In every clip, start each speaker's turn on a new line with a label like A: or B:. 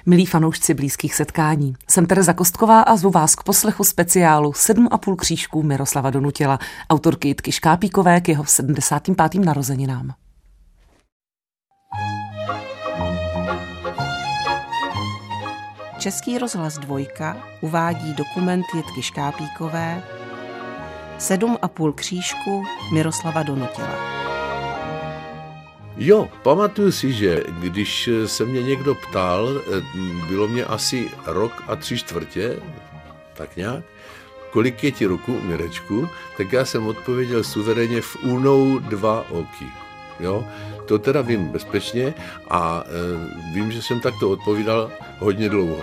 A: Milí fanoušci blízkých setkání, jsem Tereza Kostková a zvu vás k poslechu speciálu 7,5 křížků Miroslava Donutila, autorky Jitky Škápíkové k jeho 75. narozeninám. Český rozhlas 2 uvádí dokument Jitky Škápíkové 7,5 křížků Miroslava Donutila.
B: Jo, pamatuju si, že když se mě někdo ptal, bylo mě asi rok a 3/4, tak nějak, kolik je ti roku, Mirečku, tak já jsem odpověděl suverénně v únou 2 oky. Jo? To teda vím bezpečně a vím, že jsem takto odpovídal hodně dlouho.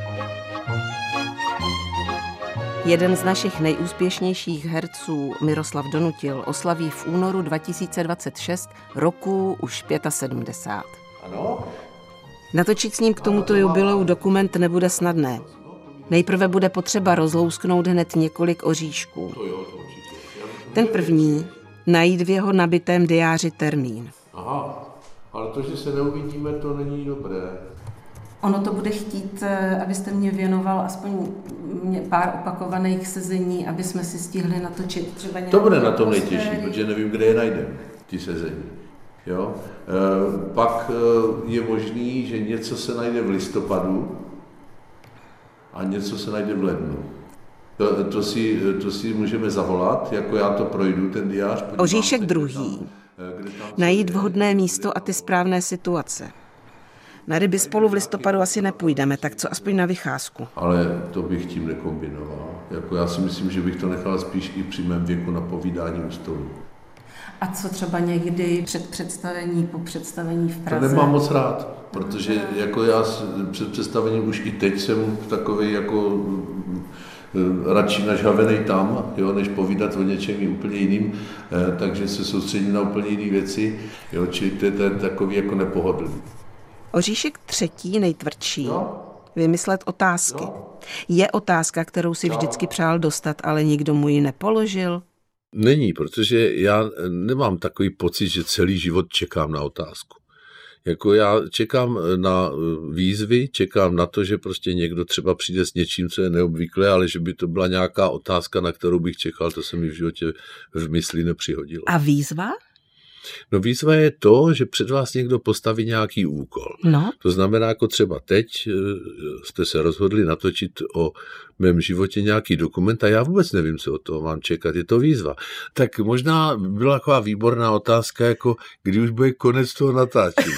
A: Jeden z našich nejúspěšnějších herců, Miroslav Donutil, oslaví v únoru 2026 roku už 75.
B: Ano?
A: Natočit s ním k tomuto jubileu dokument nebude snadné. Nejprve bude potřeba rozlousknout hned několik oříšků. Ten první najít v jeho nabitém diáři termín.
B: Aha, ale to, že se neuvidíme, to není dobré.
A: Ono to bude chtít, abyste mě věnoval aspoň pár opakovaných sezení, aby jsme si stihli natočit třeba nějaké.
B: To bude na tom nejtěžší, protože nevím, kde je najdeme, ty sezení. Jo? Pak je možný, že něco se najde v listopadu a něco se najde v lednu. To si můžeme zavolat, jako já to projdu, ten diář.
A: Oříšek druhý. Najít vhodné místo a ty správné situace. Na ryby spolu v listopadu asi nepůjdeme, tak co aspoň na vycházku.
B: Ale to bych tím nekombinoval. Jako já si myslím, že bych to nechal spíš i při mém věku na povídání u stolu.
A: A co třeba někdy před představení, po představení v Praze?
B: To nemám moc rád, protože jako já před představením už i teď jsem takovej jako radši nažhavenej tam, jo, než povídat o něčem úplně jiným, takže se soustředím na úplně jiné věci, jo, čili to je takový jako nepohodlný.
A: Oříšek třetí, nejtvrdší. Vymyslet otázky. Je otázka, kterou si vždycky přál dostat, ale nikdo mu ji nepoložil?
B: Není, protože já nemám takový pocit, že celý život čekám na otázku. Jako já čekám na výzvy, čekám na to, že prostě někdo třeba přijde s něčím, co je neobvyklé, ale že by to byla nějaká otázka, na kterou bych čekal, to se mi v životě v mysli nepřihodilo.
A: A výzva?
B: No výzva je to, že před vás někdo postaví nějaký úkol.
A: No.
B: To znamená, jako třeba teď jste se rozhodli natočit o mém životě nějaký dokument a já vůbec nevím, co od toho mám čekat, je to výzva. Tak možná byla taková výborná otázka, jako kdy už bude konec toho natáčení.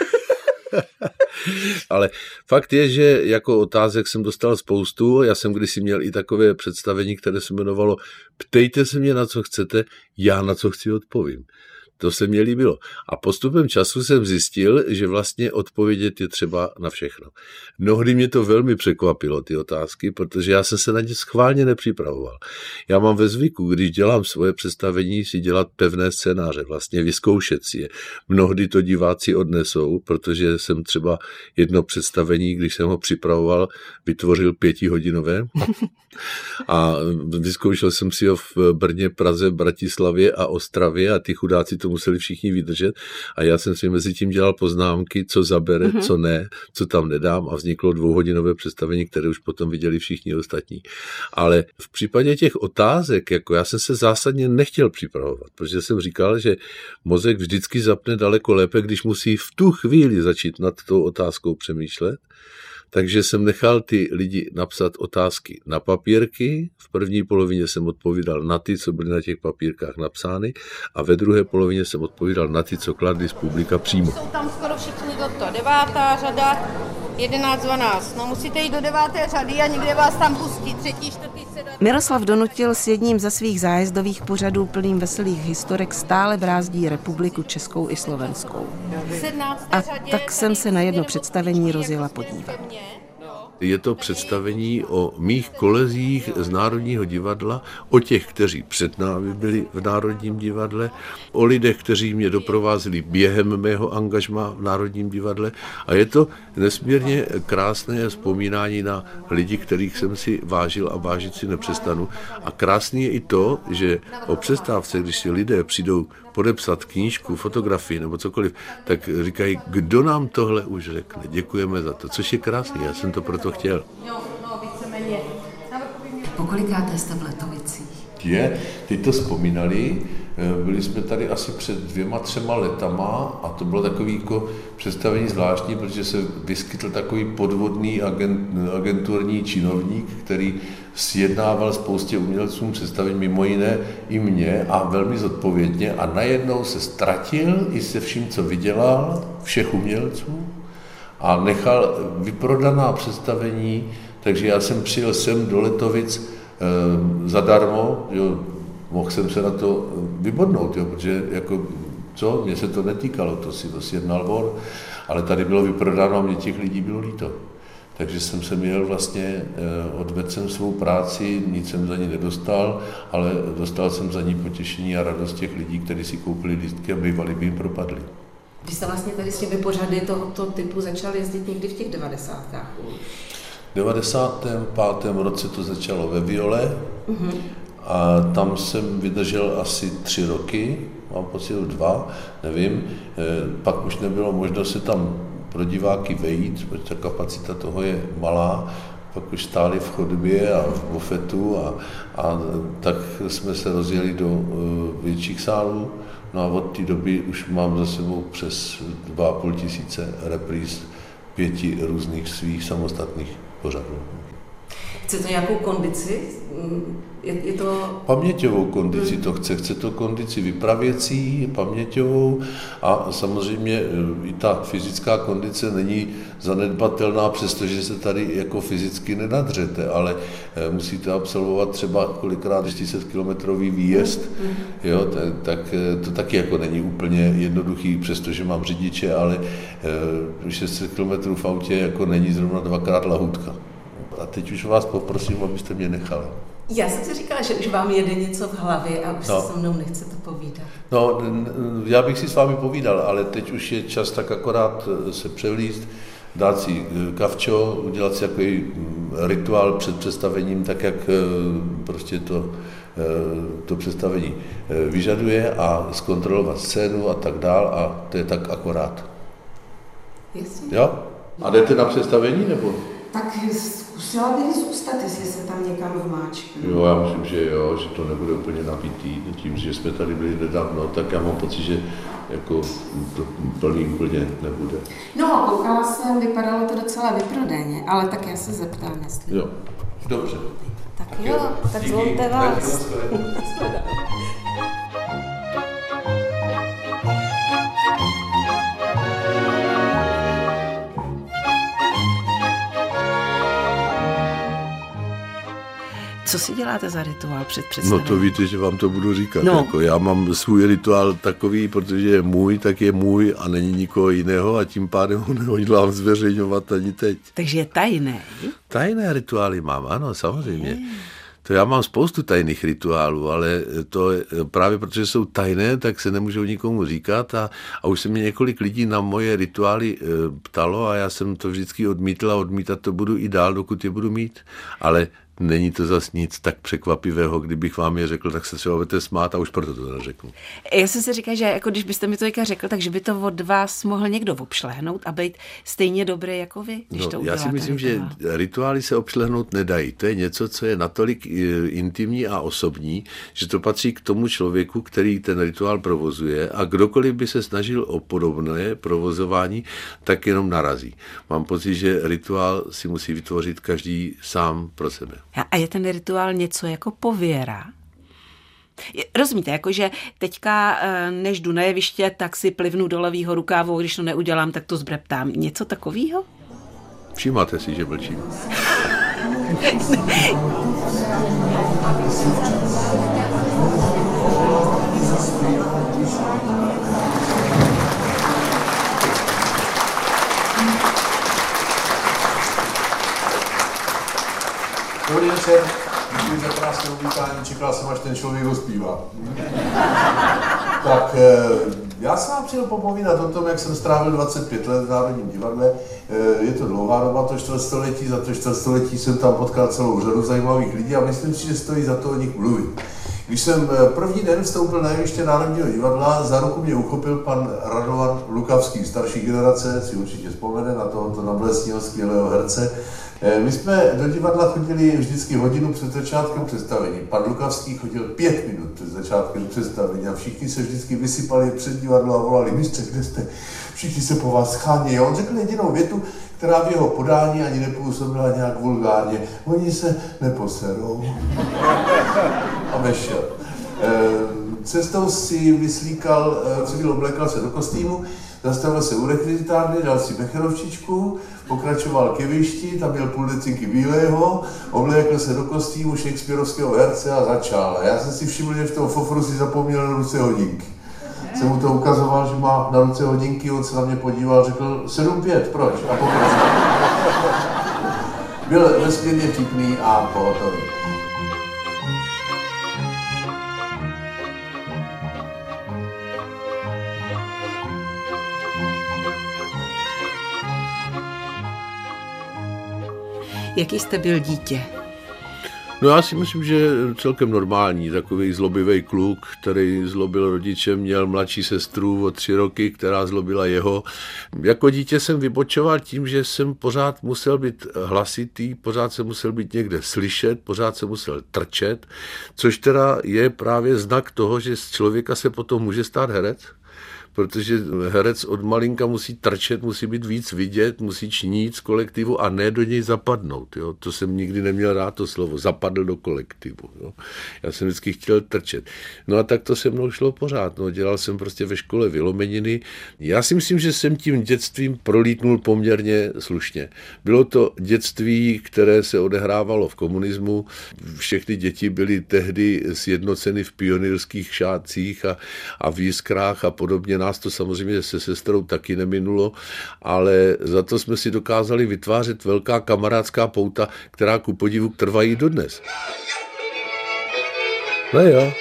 B: Ale fakt je, že jako otázek jsem dostal spoustu, já jsem kdysi měl i takové představení, které se jmenovalo Ptejte se mě, na co chcete, já na co chci odpovím. To se mně líbilo. A postupem času jsem zjistil, že vlastně odpovědět je třeba na všechno. Mnohdy mě to velmi překvapilo, ty otázky, protože já jsem se na ně schválně nepřipravoval. Já mám ve zvyku, když dělám svoje představení, si dělat pevné scénáře, vlastně vyzkoušet si je. Mnohdy to diváci odnesou, protože jsem třeba jedno představení, když jsem ho připravoval, vytvořil 5hodinové a vyzkoušel jsem si ho v Brně, Praze, Bratislavě a Ostravě a ty chudáci to museli všichni vydržet a já jsem si mezi tím dělal poznámky, co zabere, co ne, co tam nedám a vzniklo 2hodinové představení, které už potom viděli všichni ostatní. Ale v případě těch otázek, jako já jsem se zásadně nechtěl připravovat, protože jsem říkal, že mozek vždycky zapne daleko lépe, když musí v tu chvíli začít nad tou otázkou přemýšlet. Takže jsem nechal ty lidi napsat otázky na papírky. V první polovině jsem odpovídal na ty, co byly na těch papírkách napsány a ve druhé polovině jsem odpovídal na ty, co kladli z publika přímo.
C: Jsou tam skoro všichni do toho. 9. řada, 11, 12. No musíte jít do 9. řady a někde vás tam pustí. 3., 4., 7.
A: Miroslav Donutil s jedním ze svých zájezdových pořadů plným veselých historek stále brázdí republiku českou i slovenskou. A tak jsem se na jedno představení rozjela podívat.
B: Je to představení o mých kolezích z Národního divadla, o těch, kteří před námi byli v Národním divadle, o lidech, kteří mě doprovázeli během mého angažmá v Národním divadle a je to nesmírně krásné vzpomínání na lidi, kterých jsem si vážil a vážit si nepřestanu. A krásný je i to, že o přestávce, když si lidé přijdou podepsat knížku, fotografii nebo cokoliv, tak říkají, kdo nám tohle už řekne. Děkujeme za to, což je krásný, já jsem to proto chtěl.
A: Pokolikáté jste v Letovicích?
B: Teď to vzpomínali, byli jsme tady asi před 2-3 letama a to bylo takový jako představení zvláštní, protože se vyskytl takový podvodný agenturní činovník, který sjednával spoustě umělcům představení, mimo jiné i mě a velmi zodpovědně a najednou se ztratil i se vším, co vydělal, všech umělců a nechal vyprodaná představení, takže já jsem přijel sem do Letovic zadarmo, jo, mohl jsem se na to vybodnout, jo, protože jako, mě se to netýkalo, to si sjednal on, ale tady bylo vyprodáno a mě těch lidí bylo líto. Takže jsem se měl vlastně, odvedl jsem svou práci, nic jsem za ní nedostal, ale dostal jsem za ní potěšení a radost těch lidí, kteří si koupili lístky a bývali by jim propadli.
A: Vy jste vlastně tady s těmi pořady tohoto typu začal jezdit někdy v těch 90kách?
B: V 95. roce to začalo ve Viole a tam jsem vydržel asi 3 roky, mám pocit 2, nevím, pak už nebylo možno se tam pro diváky vejít, protože ta kapacita toho je malá, pak už stáli v chodbě a v bufetu a tak jsme se rozjeli do větších sálů, no a od té doby už mám za sebou přes 2,5 tisíce repríz 5 různých svých samostatných pořadů.
A: Chce to nějakou kondici? Je to...
B: Paměťovou kondici to chce to kondici vypravěcí, paměťovou a samozřejmě i ta fyzická kondice není zanedbatelná, přestože se tady jako fyzicky nenadřete, ale musíte absolvovat třeba kolikrát 400 kilometrový výjezd, jo, tak to taky jako není úplně jednoduchý, přestože mám řidiče, ale 600 kilometrů v autě jako není zrovna 2krát lahůdka. A teď už vás poprosím, abyste mě nechali.
A: Já jsem si říkala, že už vám jede něco v hlavě a už se se mnou nechcete povídat.
B: No, já bych si s vámi povídal, ale teď už je čas tak akorát se převlízt, dát si kavčo, udělat si takový rituál před představením, tak jak prostě to představení vyžaduje a zkontrolovat scénu a tak dál a to je tak akorát.
A: Jasně.
B: Jo? A jdete na představení nebo?
A: Tak zkusila bych zůstat, jestli se tam někam vmáčknu.
B: Jo, já myslím, že jo, že to nebude úplně nabitý. Tím, že jsme tady byli nedávno, tak já mám pocit, že jako to plný úplně nebude.
A: No, koukala jsem, vypadalo to docela vyprodejně, ale tak já se zeptám, jestli...
B: Jo, dobře.
A: Tak jo, tak zvonte vás. Co si děláte za rituál před představením?
B: No to víte, že vám to budu říkat. No. Jako já mám svůj rituál takový, protože je můj, tak je můj a není nikoho jiného a tím pádem ho nehodlám zveřejňovat ani teď.
A: Takže je tajné?
B: Tajné rituály mám, ano, samozřejmě. To já mám spoustu tajných rituálů, ale to právě protože jsou tajné, tak se nemůžou nikomu říkat a už se mě několik lidí na moje rituály ptalo a já jsem to vždycky odmítl a odmítat to budu i dál, dokud je budu mít, ale není to zas nic tak překvapivého, kdybych vám je řekl, tak se třeba budete smát a už proto to neřeknu.
A: Já jsem si říkal, že jako když byste mi to řekl, takže by to od vás mohl někdo obšlehnout a být stejně dobrý jako vy, když to uděláte.
B: Já si myslím, že rituály se obšlehnout nedají. To je něco, co je natolik intimní a osobní, že to patří k tomu člověku, který ten rituál provozuje a kdokoliv by se snažil o podobné provozování, tak jenom narazí. Mám pocit, že rituál si musí vytvořit každý sám pro sebe.
A: A je ten rituál něco jako pověra? Rozumíte, jakože teďka, než jdu na jeviště, tak si plivnu do levýho rukávu, když to neudělám, tak to zbreptám. Něco takového?
B: Všímáte si, že mlčím?
D: Dobrý večer, děkuji za krásné uvítání, čekal jsem, až ten člověk ho zpívá. Tak já jsem vám přijel popovídat o tom, jak jsem strávil 25 let v Národním divadle. Je to dlouhá doba, to čtvrtstoletí, za to čtvrtstoletí jsem tam potkal celou řadu zajímavých lidí a myslím si, že stojí za to o nich mluvit. Když jsem první den vstoupil na jeviště Národního divadla, za ruku mě uchopil pan Radovan Lukavský, starší generace, si určitě vzpomene na tohoto noblesního skvělého herce. My jsme do divadla chodili vždycky hodinu před začátkem představení. Pan Lukavský chodil 5 minut před začátkem představení a všichni se vždycky vysypali před divadlo a volali: mistře, kde jste? Všichni se po vás schání. A on řekl jedinou větu, která v jeho podání ani nepůsobila nějak vulgárně: oni se neposerou. A vešel. Cestou si vyslíkal civil, oblékal se do kostýmu, zastavil se u rekvizitárny, dal si becherovčičku, pokračoval k jevišti, tam měl půl decinky bílého, oblékl se do kostýmu shakespearovského herce a začal. A já jsem si všiml, že v tom fofru si zapomněl na ruce hodinky. Jsem mu to ukazoval, že má na ruce hodinky, on se na mě podíval, řekl 7:05, proč? A pokračoval. Byl nesmírně vtipný a pohotový.
A: Jaký jste byl dítě?
B: No já si myslím, že celkem normální, takový zlobivý kluk, který zlobil rodiče, měl mladší sestru o 3 roky, která zlobila jeho. Jako dítě jsem vybočoval tím, že jsem pořád musel být hlasitý, pořád jsem musel být někde slyšet, pořád jsem musel trčet, což teda je právě znak toho, že z člověka se potom může stát herec. Protože herec od malinka musí trčet, musí být víc vidět, musí čnít z kolektivu a ne do něj zapadnout. Jo? To jsem nikdy neměl rád, to slovo, zapadl do kolektivu. Jo? Já jsem vždycky chtěl trčet. No a tak to se mnou šlo pořád. No, dělal jsem prostě ve škole vylomeniny. Já si myslím, že jsem tím dětstvím prolítnul poměrně slušně. Bylo to dětství, které se odehrávalo v komunismu. Všechny děti byly tehdy sjednoceny v pionýrských šátcích a v jiskrách a podobně. Nás to samozřejmě se sestrou taky neminulo, ale za to jsme si dokázali vytvářet velká kamarádská pouta, která ku podivu trvají dodnes. No jo.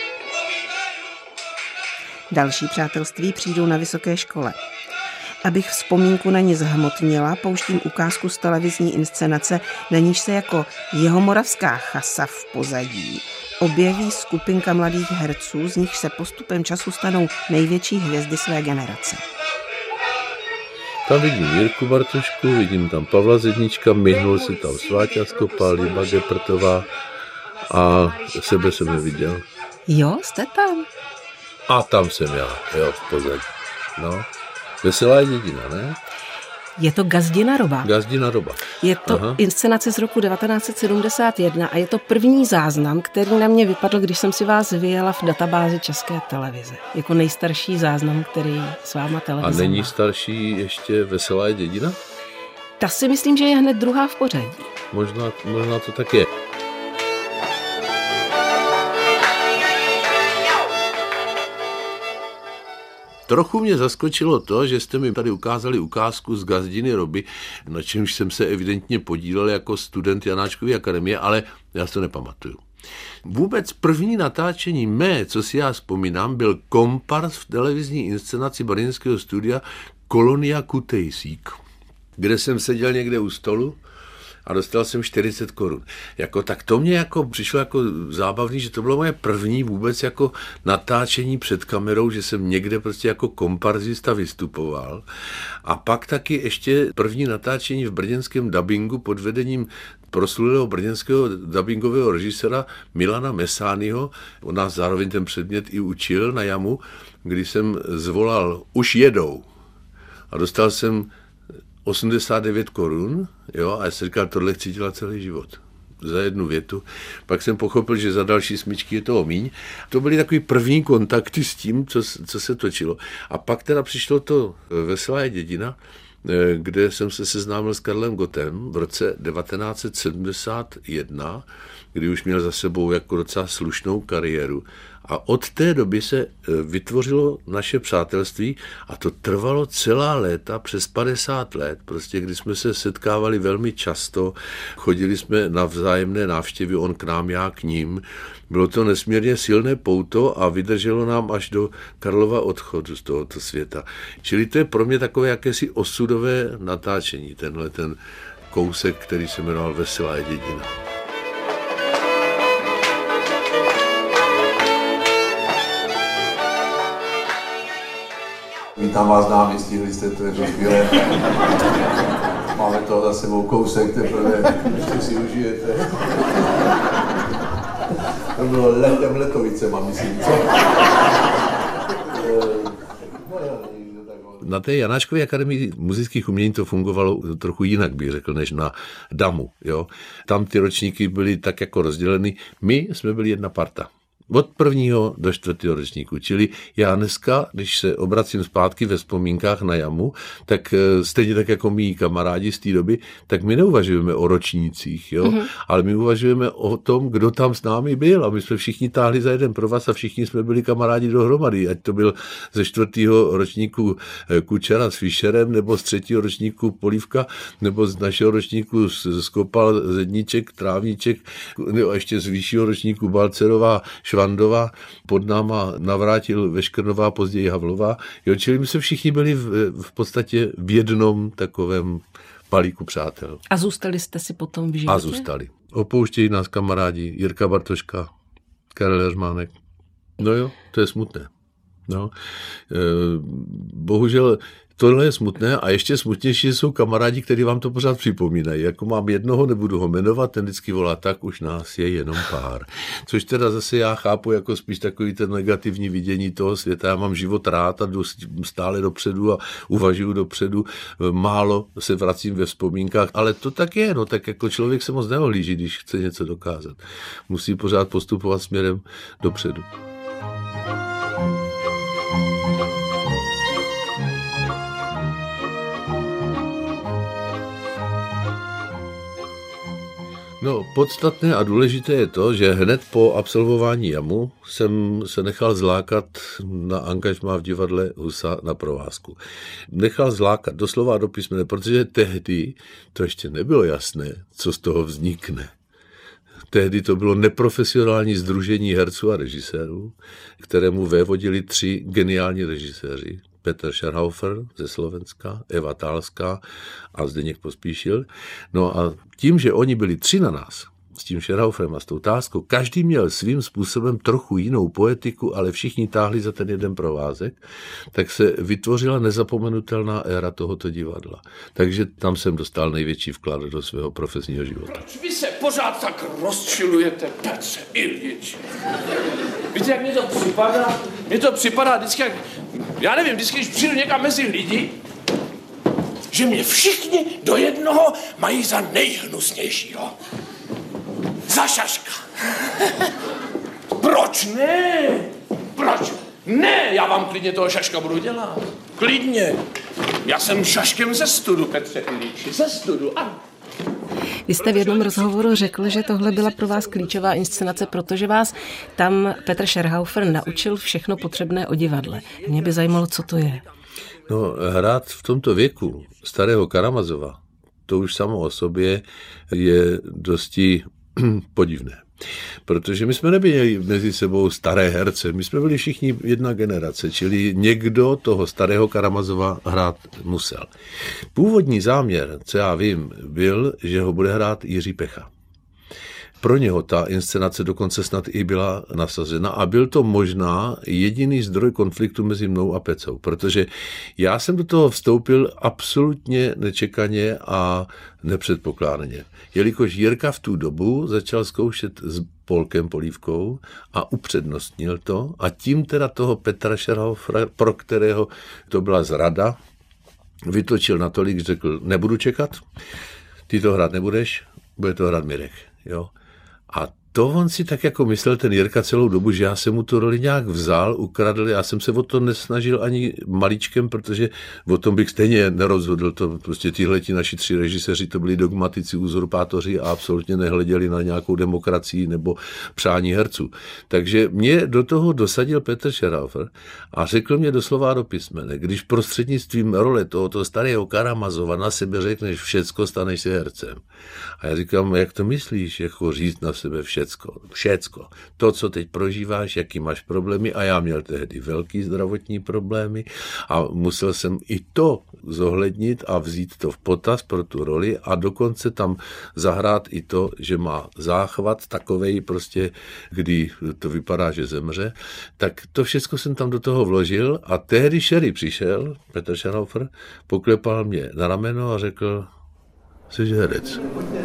A: Další přátelství přijdou na vysoké škole. Abych vzpomínku na ně zhmotnila, pouštím ukázku z televizní inscenace, na níž se jako jihomoravská chasa v pozadí objeví skupinka mladých herců, z nich se postupem času stanou největší hvězdy své generace.
B: Tam vidím Jirku Bartošku, vidím tam Pavla Zednička, myhnul si tam Sváťa Skopal, Liba Geprtová a sebe jsem neviděl.
A: Jo, jste tam?
B: A tam jsem já, jo, v pozadí. No, Veselá je dědina, ne?
A: Je to Gazdina Roba.
B: Gazdina Roba.
A: Je to inscenace z roku 1971 a je to první záznam, který na mě vypadl, když jsem si vás vyjela v databázi České televize. Jako nejstarší záznam, který s váma televize.
B: A není starší ještě Veselá je dědina?
A: Ta si myslím, že je hned druhá v pořadí.
B: Možná to tak je. Trochu mě zaskočilo to, že jste mi tady ukázali ukázku z Gazdiny Roby, na čemž jsem se evidentně podílel jako student Janáčkovy akademie, ale já si to nepamatuju. Vůbec první natáčení mé, co si já vzpomínám, byl kompars v televizní inscenaci brněnského studia Kolonia Kutejsík, kde jsem seděl někde u stolu a dostal jsem 40 korun. Tak to mě přišlo jako zábavný, že to bylo moje první vůbec jako natáčení před kamerou, že jsem někde prostě jako komparzista vystupoval. A pak taky ještě první natáčení v brněnském dabingu pod vedením proslulého brněnského dabingového režiséra Milana Mesányho. On nás zároveň ten předmět i učil na Jamu, kdy jsem zvolal už jedou. A dostal jsem 89 korun, jo, a já jsem říkal, tohle chci dělat celý život. Za jednu větu. Pak jsem pochopil, že za další smyčky je toho míň. To byly takový první kontakty s tím, co se točilo. A pak teda přišlo to Veselá je dědina, kde jsem se seznámil s Karlem Gottem v roce 1971, kdy už měl za sebou jako docela slušnou kariéru. A od té doby se vytvořilo naše přátelství a to trvalo celá léta, přes 50 let, prostě kdy jsme se setkávali velmi často, chodili jsme na vzájemné návštěvy, on k nám, já k ním. Bylo to nesmírně silné pouto a vydrželo nám až do Karlova odchodu z tohoto světa. Čili to je pro mě takové jakési osudové natáčení, ten kousek, který se jmenoval Veselá dědina.
D: Vítám vás námi, stihli jste to, je to skvělé. Máme toho za sebou kousek, teprve ještě si užijete. To bylo letem Letovicema, myslím, co?
B: Na té Janáčkové akademii muzických umění to fungovalo trochu jinak, bych řekl, než na DAMu. Jo? Tam ty ročníky byly tak jako rozděleny. My jsme byli jedna parta. Od 1. do 4. ročníku. Čili já dneska, když se obracím zpátky ve vzpomínkách na jamu, tak stejně tak jako mý kamarádi z té doby, tak my neuvažujeme o ročnících, jo? Ale my uvažujeme o tom, kdo tam s námi byl. A my jsme všichni táhli za jeden provaz a všichni jsme byli kamarádi dohromady. Ať to byl ze 4. ročníku Kučera s Fischerem, nebo z 3. ročníku Polívka, nebo z našeho ročníku Skopal, Zedníček, Trávníček, nebo ještě z vyššího ročníku Balcerová, Švandová, pod náma Navrátil, Veškrnová, později Havlová. Jo, čili my se všichni byli v podstatě v jednom takovém balíku přátel.
A: A zůstali jste si potom v životě?
B: A zůstali. Opouštějí nás kamarádi Jirka Bartoška, Karel Jeřmánek. No jo, to je smutné. No. Bohužel tohle je smutné a ještě smutnější jsou kamarádi, kteří vám to pořád připomínají. Jako mám jednoho, nebudu ho jmenovat, ten vždycky volá, tak už nás je jenom pár. Což teda zase já chápu jako spíš takový ten negativní vidění toho světa. Já mám život rád a jdu stále dopředu a uvažuju dopředu. Málo se vracím ve vzpomínkách, ale to tak je, no tak jako člověk se moc neohlíží, když chce něco dokázat. Musí pořád postupovat směrem dopředu. No, podstatné a důležité je to, že hned po absolvování jamu jsem se nechal zlákat na angažmá v divadle Husa na provázku. Nechal zlákat doslova do písmene, protože tehdy to ještě nebylo jasné, co z toho vznikne. Tehdy to bylo neprofesionální sdružení herců a režisérů, kterému vévodili 3 geniální režiséři. Petr Scherhaufer ze Slovenska, Eva Tálská a Zdeněk Pospíšil. No a tím, že oni byli 3 na nás, s tím Scherhauferem a s tou Tálskou, každý měl svým způsobem trochu jinou poetiku, ale všichni táhli za ten jeden provázek, tak se vytvořila nezapomenutelná éra tohoto divadla. Takže tam jsem dostal největší vklad do svého profesního života.
E: Proč vy se pořád tak rozčilujete, Petře Iljič? Víte, jak mě to připadá? Mně to připadá vždycky, jak, já nevím, vždycky, když přijdu někam mezi lidi, že mě všichni do jednoho mají za nejhnusnějšího. Za šaška. Proč ne? Proč? Ne, já vám klidně toho šaška budu dělat. Klidně. Já jsem šaškem ze studu, Petře Iljiči, ze studu, ano.
A: Vy jste v jednom rozhovoru řekl, že tohle byla pro vás klíčová inscenace, protože vás tam Petr Scherhaufer naučil všechno potřebné o divadle. Mě by zajímalo, co to je.
B: No, hrát v tomto věku starého Karamazova, to už samo o sobě je dosti podivné. Protože my jsme nebyli mezi sebou staré herce, my jsme byli všichni jedna generace, čili někdo toho starého Karamazova hrát musel. Původní záměr, co já vím, byl, že ho bude hrát Jiří Pecha. Pro něho ta inscenace dokonce snad i byla nasazena a byl to možná jediný zdroj konfliktu mezi mnou a Pecou, protože já jsem do toho vstoupil absolutně nečekaně a nepředpokládaně. Jelikož Jirka v tu dobu začal zkoušet s Polkem Polívkou a upřednostnil to a tím teda toho Petra Scherhaufera, pro kterého to byla zrada, vytočil natolik, že řekl, nebudu čekat, ty to hrát nebudeš, bude to hrát Mirek, jo. A to on si tak jako myslel ten Jirka celou dobu, že já jsem mu tu roli nějak vzal, ukradl, já jsem se o to nesnažil ani maličkem, protože o tom bych stejně nerozhodl, to prostě tihleti naši 3 režiséři, to byli dogmatici, uzurpátoři a absolutně nehleděli na nějakou demokracii nebo přání herců. Takže mě do toho dosadil Petr Šeraufer a řekl mě doslova do písmene, když prostřednictvím role tohoto starého Karamazova na sebe řekneš všecko, staneš se hercem. A já říkám, jak to myslíš, jako říct na sebe všecko. To, co teď prožíváš, jaký máš problémy, a já měl tehdy velký zdravotní problémy a musel jsem i to zohlednit a vzít to v potaz pro tu roli a dokonce tam zahrát i to, že má záchvat takovej prostě, kdy to vypadá, že zemře, tak to všechno jsem tam do toho vložil a tehdy Sherry přišel, Petr Šeraufer, poklepal mě na rameno a řekl, jsi herec.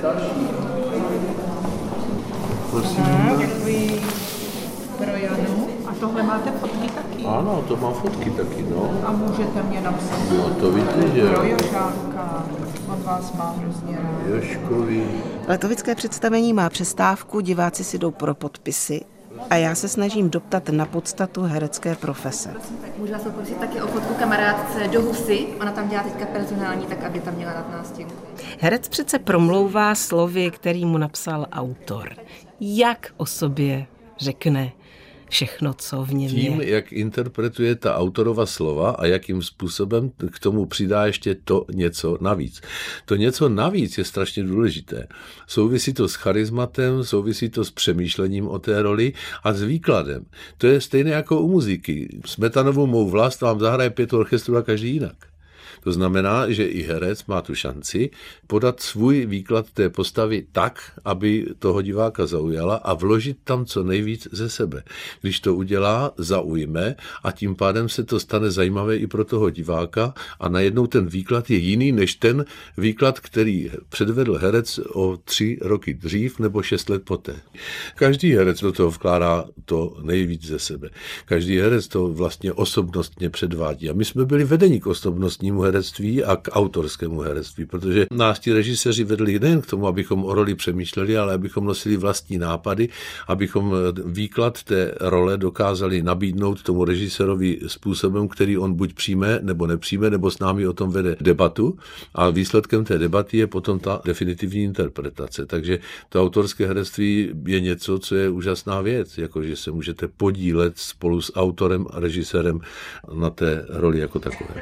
F: Děkuji pro Janu. A tohle máte fotky taky?
B: Ano, to mám fotky taky, no.
F: A můžete mě napsat?
B: No to víte, že
F: pro Jožánka. On vás má hrozně rád.
B: Jožkovi.
A: Letovické představení má přestávku, diváci si jdou pro podpisy a já se snažím doptat na podstatu herecké profese.
G: Můžu vás poprosit taky o fotku kamarádce do Husy. Ona tam dělá teďka personální, tak aby tam měla nad nástěnku.
A: Herec přece promlouvá slovy, který mu napsal autor. Jak o sobě řekne všechno, co v něm
B: Tím,
A: je.
B: jak interpretuje ta autorova slova a jakým způsobem k tomu přidá ještě to něco navíc. To něco navíc je strašně důležité. Souvisí to s charizmatem, souvisí to s přemýšlením o té roli a s výkladem. To je stejné jako u muziky. Smetanovou Mou vlast vám zahraje 5 orchestrů a každý jinak. To znamená, že i herec má tu šanci podat svůj výklad té postavy tak, aby toho diváka zaujala a vložit tam co nejvíc ze sebe. Když to udělá, zaujme a tím pádem se to stane zajímavé i pro toho diváka a najednou ten výklad je jiný než ten výklad, který předvedl herec o 3 roky dřív nebo 6 let poté. Každý herec do toho vkládá to nejvíc ze sebe. Každý herec to vlastně osobnostně předvádí. A my jsme byli vedeni k osobnostnímu herectví a k autorskému herectví, protože nás ti režiséři vedli nejen k tomu, abychom o roli přemýšleli, ale abychom nosili vlastní nápady, abychom výklad té role dokázali nabídnout tomu režisérovi způsobem, který on buď přijme nebo nepřijme, nebo s námi o tom vede debatu a výsledkem té debaty je potom ta definitivní interpretace. Takže to autorské herectví je něco, co je úžasná věc, jakože se můžete podílet spolu s autorem a režisérem na té roli jako takové.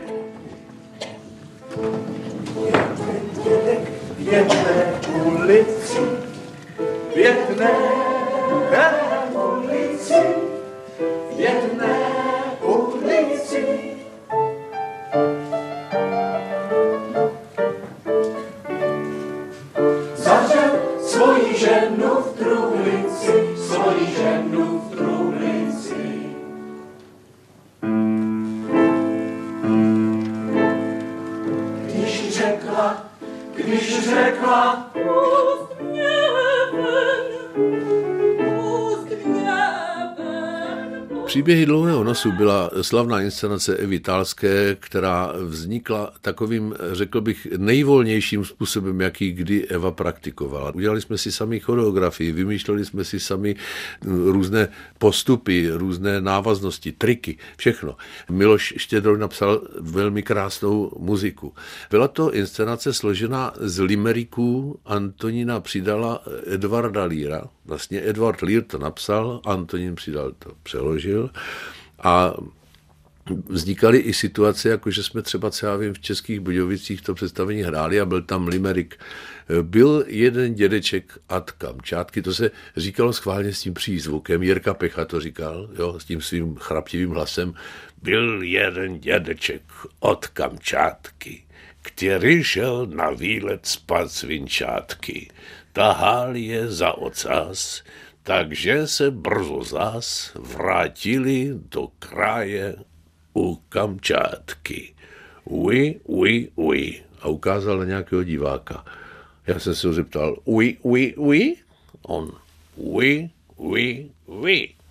H: Jedné ulici, jedné ulici, jedné ulici. Zažel svoji ženu v truhlici, svoji ženu v truhlici. Když řekla
B: Příběhy dlouhého nosu byla slavná inscenace Evy Thalské, která vznikla takovým, řekl bych, nejvolnějším způsobem, jaký kdy Eva praktikovala. Udělali jsme si sami choreografii, vymýšleli jsme si sami různé postupy, různé návaznosti, triky, všechno. Miloš Štědroj napsal velmi krásnou muziku. Byla to inscenace složená z limeriků Antonína Přidala, Edvarda Líra. Vlastně Edvard Lír to napsal, Antonín Přidal to přeložil a vznikaly i situace, jako že jsme třeba, co já vím, v Českých Budějovicích to představení hráli a byl tam limerik. Byl jeden dědeček od Kamčátky, to se říkalo schválně s tím přízvukem, Jirka Pecha to říkal, jo, s tím svým chraptivým hlasem. Byl jeden dědeček od Kamčátky, který šel na výlet spát svinčátky. Tahal je za ocas, takže se brzo zas vrátili do kraje u Kamčátky. Ui. A ukázal na nějakého diváka. Já jsem se ho zeptal, ui. On, ui.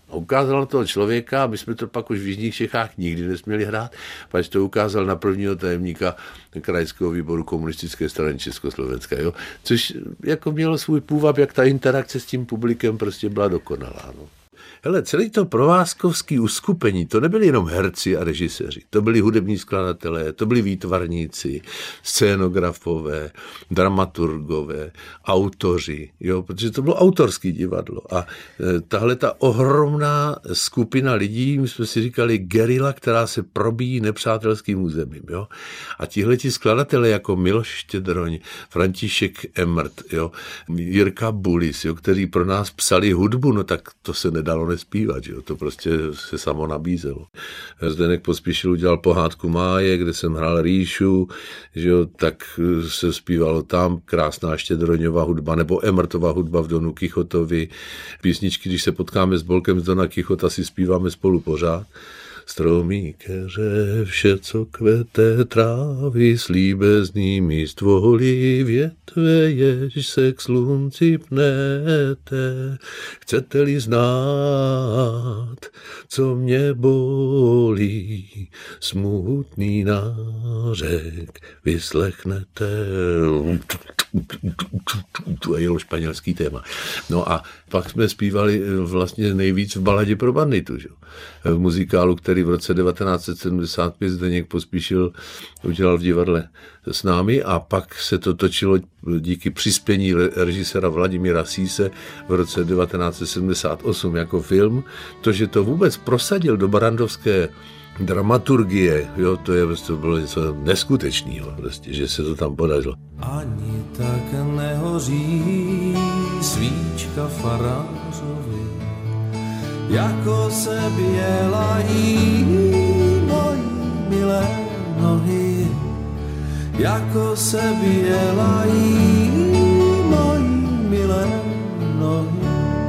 B: A ukázal na toho člověka, a my jsme to pak už v Jižních Čechách nikdy nesměli hrát, pač to ukázal na prvního tajemníka krajského výboru komunistické strany Československa, jo? Což jako mělo svůj půvab, jak ta interakce s tím publikem prostě byla dokonalá. No. Hele, celý to provázkovský uskupení, to nebyli jenom herci a režiséři, to byli hudební skladatelé, to byli výtvarníci, scénografové, dramaturgové, autoři, jo, protože to bylo autorský divadlo. A tahle ta ohromná skupina lidí, my jsme si říkali gerila, která se probíjí nepřátelským územím. Jo. A tihleti skladatelé jako Miloš Štědroň, František Emrt, jo, Jirka Bulis, jo, kteří pro nás psali hudbu, no tak to se nedalo nespívat, jo? To prostě se samo nabízelo. Zdeněk Pospíšil udělal Pohádku Máje, kde jsem hrál Ríšu, že jo? Tak se zpívalo tam krásná Štědroňová hudba, nebo Emrtova hudba v Donu Kichotovi. Písničky, když se potkáme s Bolkem z Dona Kichota, si zpíváme spolu pořád. Stromí keře, vše, co kvete, trávy, slíbeznými stvoly, větve, jež se k slunci pnete. Chcete-li znát, co mě bolí, smutný nářek vyslechnete. To jelo španělský téma. No a pak jsme zpívali vlastně nejvíc v Baladě pro banditu, že? V muzikálu, který v roce 1975 Zdeněk Pospíšil udělal v divadle s námi, a pak se to točilo díky přispění režiséra Vladimíra Síse v roce 1978 jako film. To, že to vůbec prosadil do barandovské dramaturgie, jo, to je prostě bylo něco neskutečného, prostě, že se to tam podařilo.
I: Ani tak nehoří svíčka farářovi, jako se bělají mojí milé nohy, jako se bělají mojí milé nohy.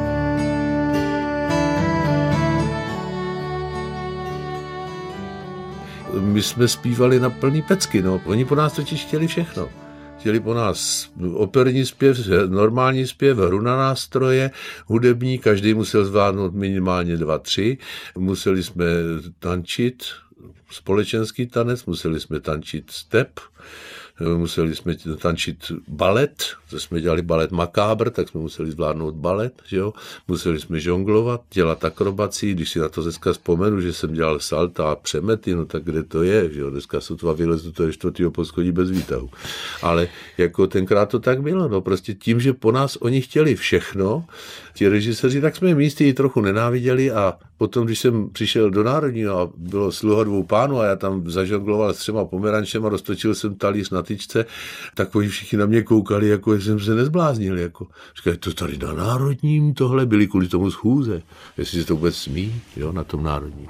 B: My jsme zpívali na plný pecky, no. Oni po nás totiž chtěli všechno. Chtěli po nás operní zpěv, normální zpěv, hru na nástroje, hudební, každý musel zvládnout minimálně 2-3. Museli jsme tančit společenský tanec, museli jsme tančit step, museli jsme tančit balet, to jsme dělali balet makábr, tak jsme museli zvládnout balet, že jo? Museli jsme žonglovat, dělat akrobací, když si na to dneska vzpomenu, že jsem dělal salta a přemety, no tak kde to je, že jo? Dneska sotva vylezu to 4. poschodí bez výtahu. Ale jako tenkrát to tak bylo, no prostě tím, že po nás oni chtěli všechno, ti režiséři, tak jsme je místy trochu nenáviděli, a potom, když jsem přišel do Národního a bylo Sluha dvou pánů a já tam zažongloval s 3 pomerančema, roztočil jsem talíř na tyčce, tak oni všichni na mě koukali, jako jsem se nezbláznil. Jako. Říkali, to tady na Národním tohle, byli kvůli tomu schůze. Jestli se to vůbec smí, jo, na tom Národním.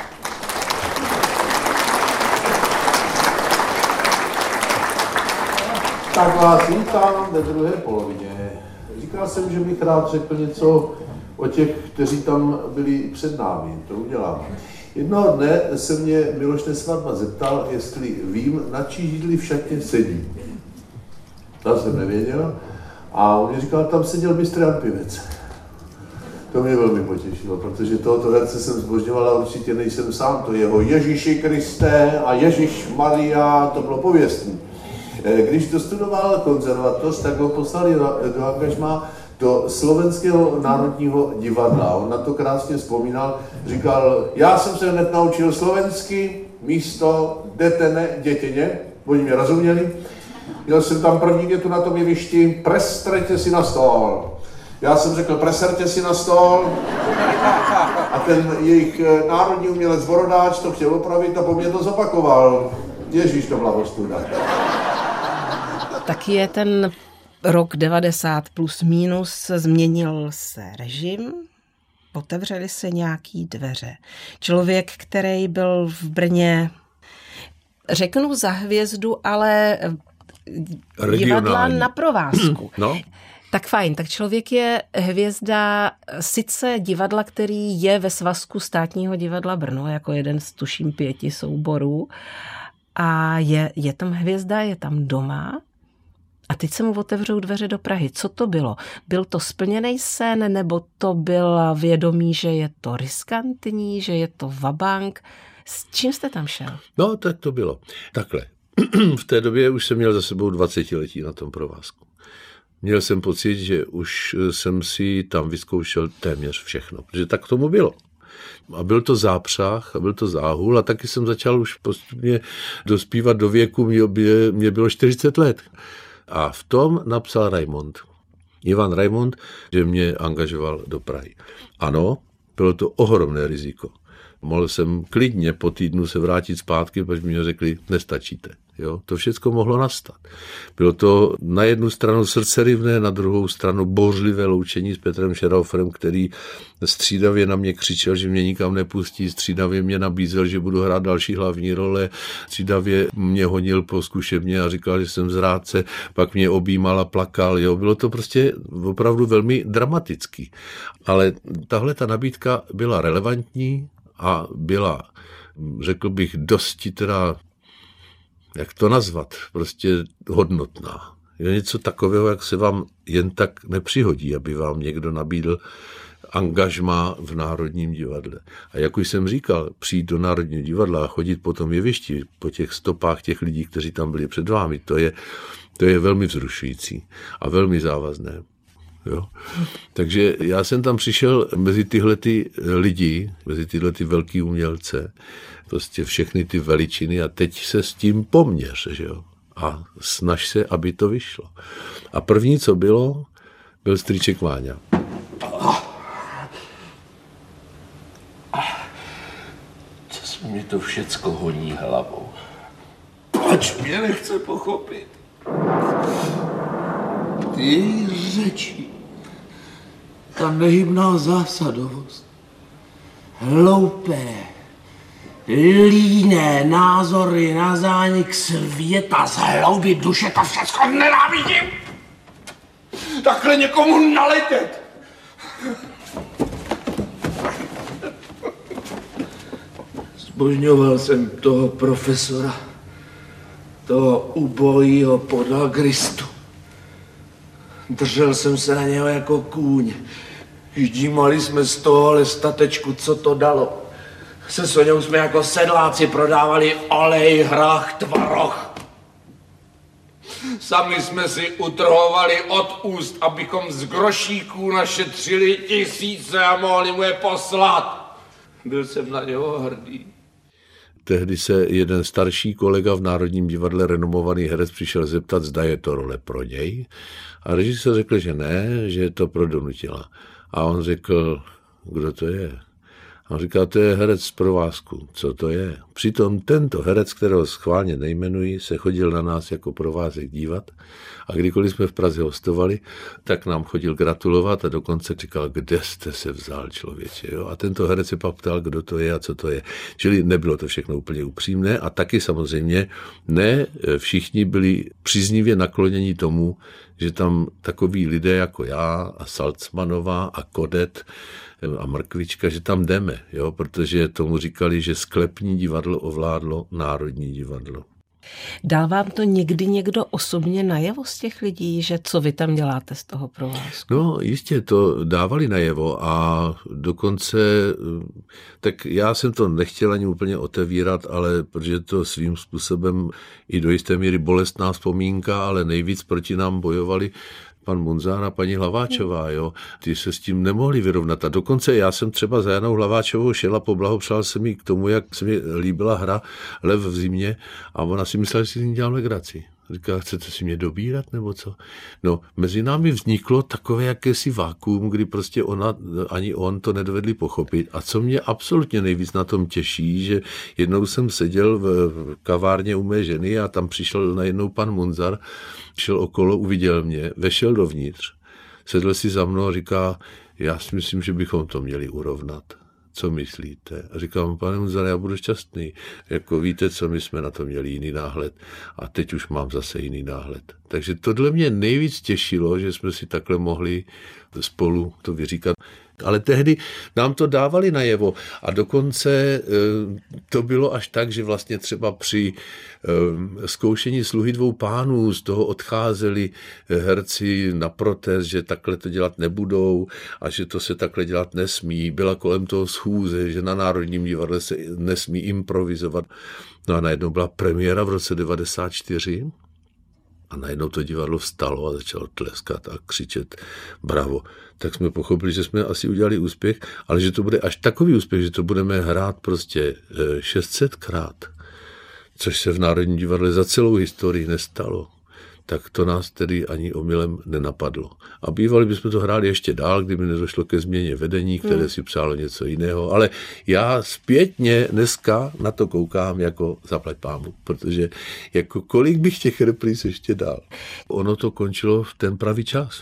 D: Tak vás vítám ve druhé polovině. Říkal jsem, že bych rád řekl něco o těch, kteří tam byli před námi. To udělám. Jednoho dne se mě Miloš Nesvadba zeptal, jestli vím, na čí židli v šatně sedí. To jsem nevěděl. A on mi říkal, tam seděl mistr Jan Pivec. To mě velmi potěšilo, protože tohoto herce jsem zbožňoval a určitě nejsem sám. To jeho Ježíši Kriste a Ježíš Maria, to bylo pověstný. Když dostudoval konzervatoř, tak ho poslali do angažmá do Slovenského národního divadla. On na to krásně vzpomínal, říkal, já jsem se hned naučil slovensky, místo detene, dětěně, oni mě rozuměli. Měl jsem tam první větu na tom jevišti, prestrejte si na stůl. Já jsem řekl, preserte si na stůl. A ten jejich národní umělec Vorodáč to chtěl opravit a po mně to zopakoval. Ježíš, to byla ostuda.
A: Taky je ten rok 90 plus minus, změnil se režim, otevřely se nějaký dveře. Člověk, který byl v Brně, řeknu za hvězdu, ale divadla na provázku.
B: No.
A: Tak fajn, tak člověk je hvězda sice divadla, který je ve svazku Státního divadla Brno, jako jeden z tuším 5 souborů, a je tam hvězda, je tam doma, A teď se mu otevřou dveře do Prahy. Co to bylo? Byl to splněný sen, nebo to byla vědomí, že je to riskantní, že je to vabank? S čím jste tam šel?
B: No, tak to bylo. Takhle. V té době už jsem měl za sebou 20letí na tom provázku. Měl jsem pocit, že už jsem si tam vyzkoušel téměř všechno, protože tak tomu bylo. A byl to zápřah, a byl to záhul a taky jsem začal už postupně dospívat do věku, mě bylo 40 let. A v tom napsal Raimond. Ivan Raimond, že mě angažoval do Prahy. Ano, bylo to ohromné riziko. Mohl jsem klidně po týdnu se vrátit zpátky, protože mi řekli, nestačíte. Jo? To všechno mohlo nastat. Bylo to na jednu stranu srdcerivné, na druhou stranu bouřlivé loučení s Petrem Šerauferem, který střídavě na mě křičel, že mě nikam nepustí, střídavě mě nabízel, že budu hrát další hlavní role, střídavě mě honil po zkušebně a říkal, že jsem zrádce, pak mě objímal a plakal. Jo? Bylo to prostě opravdu velmi dramatický. Ale tahle ta nabídka byla relevantní a byla, řekl bych, dosti teda, jak to nazvat, prostě hodnotná. Je něco takového, jak se vám jen tak nepřihodí, aby vám někdo nabídl angažmá v Národním divadle. A jak už jsem říkal, přijít do Národního divadla a chodit po tom jevišti, po těch stopách těch lidí, kteří tam byli před vámi, to je velmi vzrušující a velmi závazné. Jo? Takže já jsem tam přišel mezi tyhle ty lidi, mezi tyhle ty velký umělce, prostě všechny ty veličiny a teď se s tím poměř, že jo? A snaž se, aby to vyšlo. A první, co byl strýček Váňa.
E: Co se mi to všecko honí hlavou? Proč mě nechce pochopit? Ty řeči, ta nehybná zásadovost, hloupé, líné názory na zánik světa, z hloubi duše, to všechno nenávidím. Takhle někomu naletět. Zbožňoval jsem toho profesora, toho ubojího podagristu. Držel jsem se na něho jako kůň. Ždímali jsme z tohohle statečku, co to dalo. Se Soňou jsme jako sedláci prodávali olej, hrách, tvaroh. Sami jsme si utrhovali od úst, abychom z grošíků našetřili 1000 a mohli mu je poslat. Byl jsem na něho hrdý.
B: Tehdy se jeden starší kolega v Národním divadle, renomovaný herec, přišel zeptat, zda je to role pro něj. A režisér řekl, že ne, že je to pro Donutila. A on řekl, kdo to je? A on říká, to je herec z provázku. Co to je? Přitom tento herec, kterého schválně nejmenuji, se chodil na nás jako provázek dívat a kdykoliv jsme v Praze hostovali, tak nám chodil gratulovat a dokonce říkal, kde jste se vzal, člověče. Jo? A tento herec se pak ptal, kdo to je a co to je. Čili nebylo to všechno úplně upřímné a taky samozřejmě ne všichni byli příznivě nakloněni tomu, že tam takoví lidé jako já a Salcmanová a Kodet a Mrkvička, že tam jdeme, jo? Protože tomu říkali, že sklepní divadlo ovládlo Národní divadlo.
A: Dal vám to někdy někdo osobně najevo z těch lidí, že co vy tam děláte z toho provázku?
B: No jistě, to dávali najevo a dokonce, tak já jsem to nechtěl ani úplně otevírat, ale protože to svým způsobem i do jisté míry bolestná vzpomínka, ale nejvíc proti nám bojovali pan Munzar a paní Hlaváčová, jo. Ty se s tím nemohli vyrovnat. A dokonce já jsem třeba za Janou Hlaváčovou šel a poblahopřál jsem jí k tomu, jak se mi líbila hra Lev v zimě a ona si myslela, že si s ní dělám legraci. Říká, chcete si mě dobírat, nebo co? No, mezi námi vzniklo takové jakési vákuum, kdy prostě ona, ani on to nedovedli pochopit. A co mě absolutně nejvíc na tom těší, že jednou jsem seděl v kavárně u mé ženy a tam přišel najednou pan Munzar, šel okolo, uviděl mě, vešel dovnitř, sedl si za mnou a říká, já si myslím, že bychom to měli urovnat. Co myslíte? A říkám, pane Munzare, já budu šťastný. Jako víte, co, my jsme na to měli jiný náhled a teď už mám zase jiný náhled. Takže tohle mě nejvíc těšilo, že jsme si takhle mohli spolu to vyříkat. Ale tehdy nám to dávali najevo a dokonce to bylo až tak, že vlastně třeba při zkoušení Sluhy dvou pánů z toho odcházeli herci na protest, že takhle to dělat nebudou a že to se takhle dělat nesmí. Byla kolem toho schůze, že na Národním divadle se nesmí improvizovat. No a najednou byla premiéra v roce 1994 a najednou to divadlo vstalo a začalo tleskat a křičet bravo. Tak jsme pochopili, že jsme asi udělali úspěch, ale že to bude až takový úspěch, že to budeme hrát prostě 600krát, což se v Národním divadle za celou historii nestalo. Tak to nás tedy ani omylem nenapadlo. A bývali bychom to hráli ještě dál, kdyby nedošlo ke změně vedení, které si přálo něco jiného. Ale já zpětně dneska na to koukám jako zaplať pámu, protože jako kolik bych těch repríz ještě dal. Ono to končilo v ten pravý čas.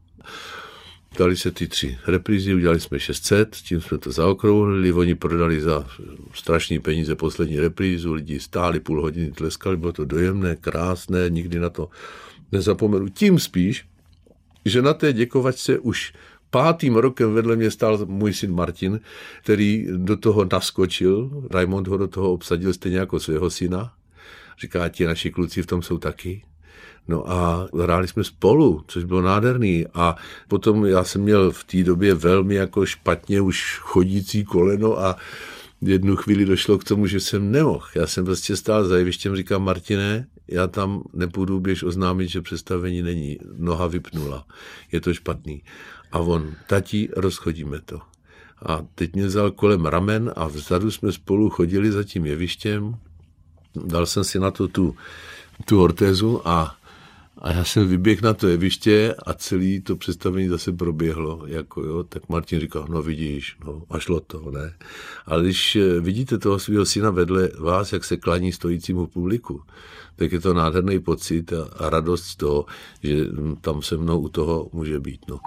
B: Dali se ty 3 reprízy, udělali jsme 600, tím jsme to zaokrouhlili, oni prodali za strašný peníze poslední reprízu, lidi stáli půl hodiny, tleskali, bylo to dojemné, krásné, nikdy na to nezapomenu. Tím spíš, že na té děkovačce už 5. rokem vedle mě stál můj syn Martin, který do toho naskočil, Raimond ho do toho obsadil stejně jako svého syna. Říká, ti naši kluci v tom jsou taky. No a hráli jsme spolu, což bylo nádherný. A potom já jsem měl v té době velmi jako špatně už chodící koleno a jednu chvíli došlo k tomu, že jsem nemohl. Já jsem prostě stál za jevištěm, říkám, Martine, já tam nepůjdu, běž oznámit, že představení není. Noha vypnula. Je to špatný. A on, tati, rozchodíme to. A teď mě vzal kolem ramen a vzadu jsme spolu chodili za tím jevištěm. Dal jsem si na to tu ortézu a já jsem vyběhl na to jeviště a celé to představení zase proběhlo. Jako jo, tak Martin říkal, no vidíš, no a šlo to, ne? Ale když vidíte toho svého syna vedle vás, jak se klaní stojícímu publiku, tak je to nádherný pocit a radost z toho, že tam se mnou u toho může být. No.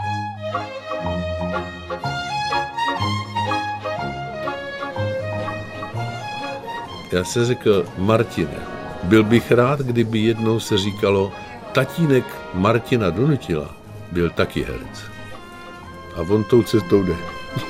B: Já jsem řekl, Martine, byl bych rád, kdyby jednou se říkalo, tatínek Martina Donutila byl taky herec. A on tou cestou jde.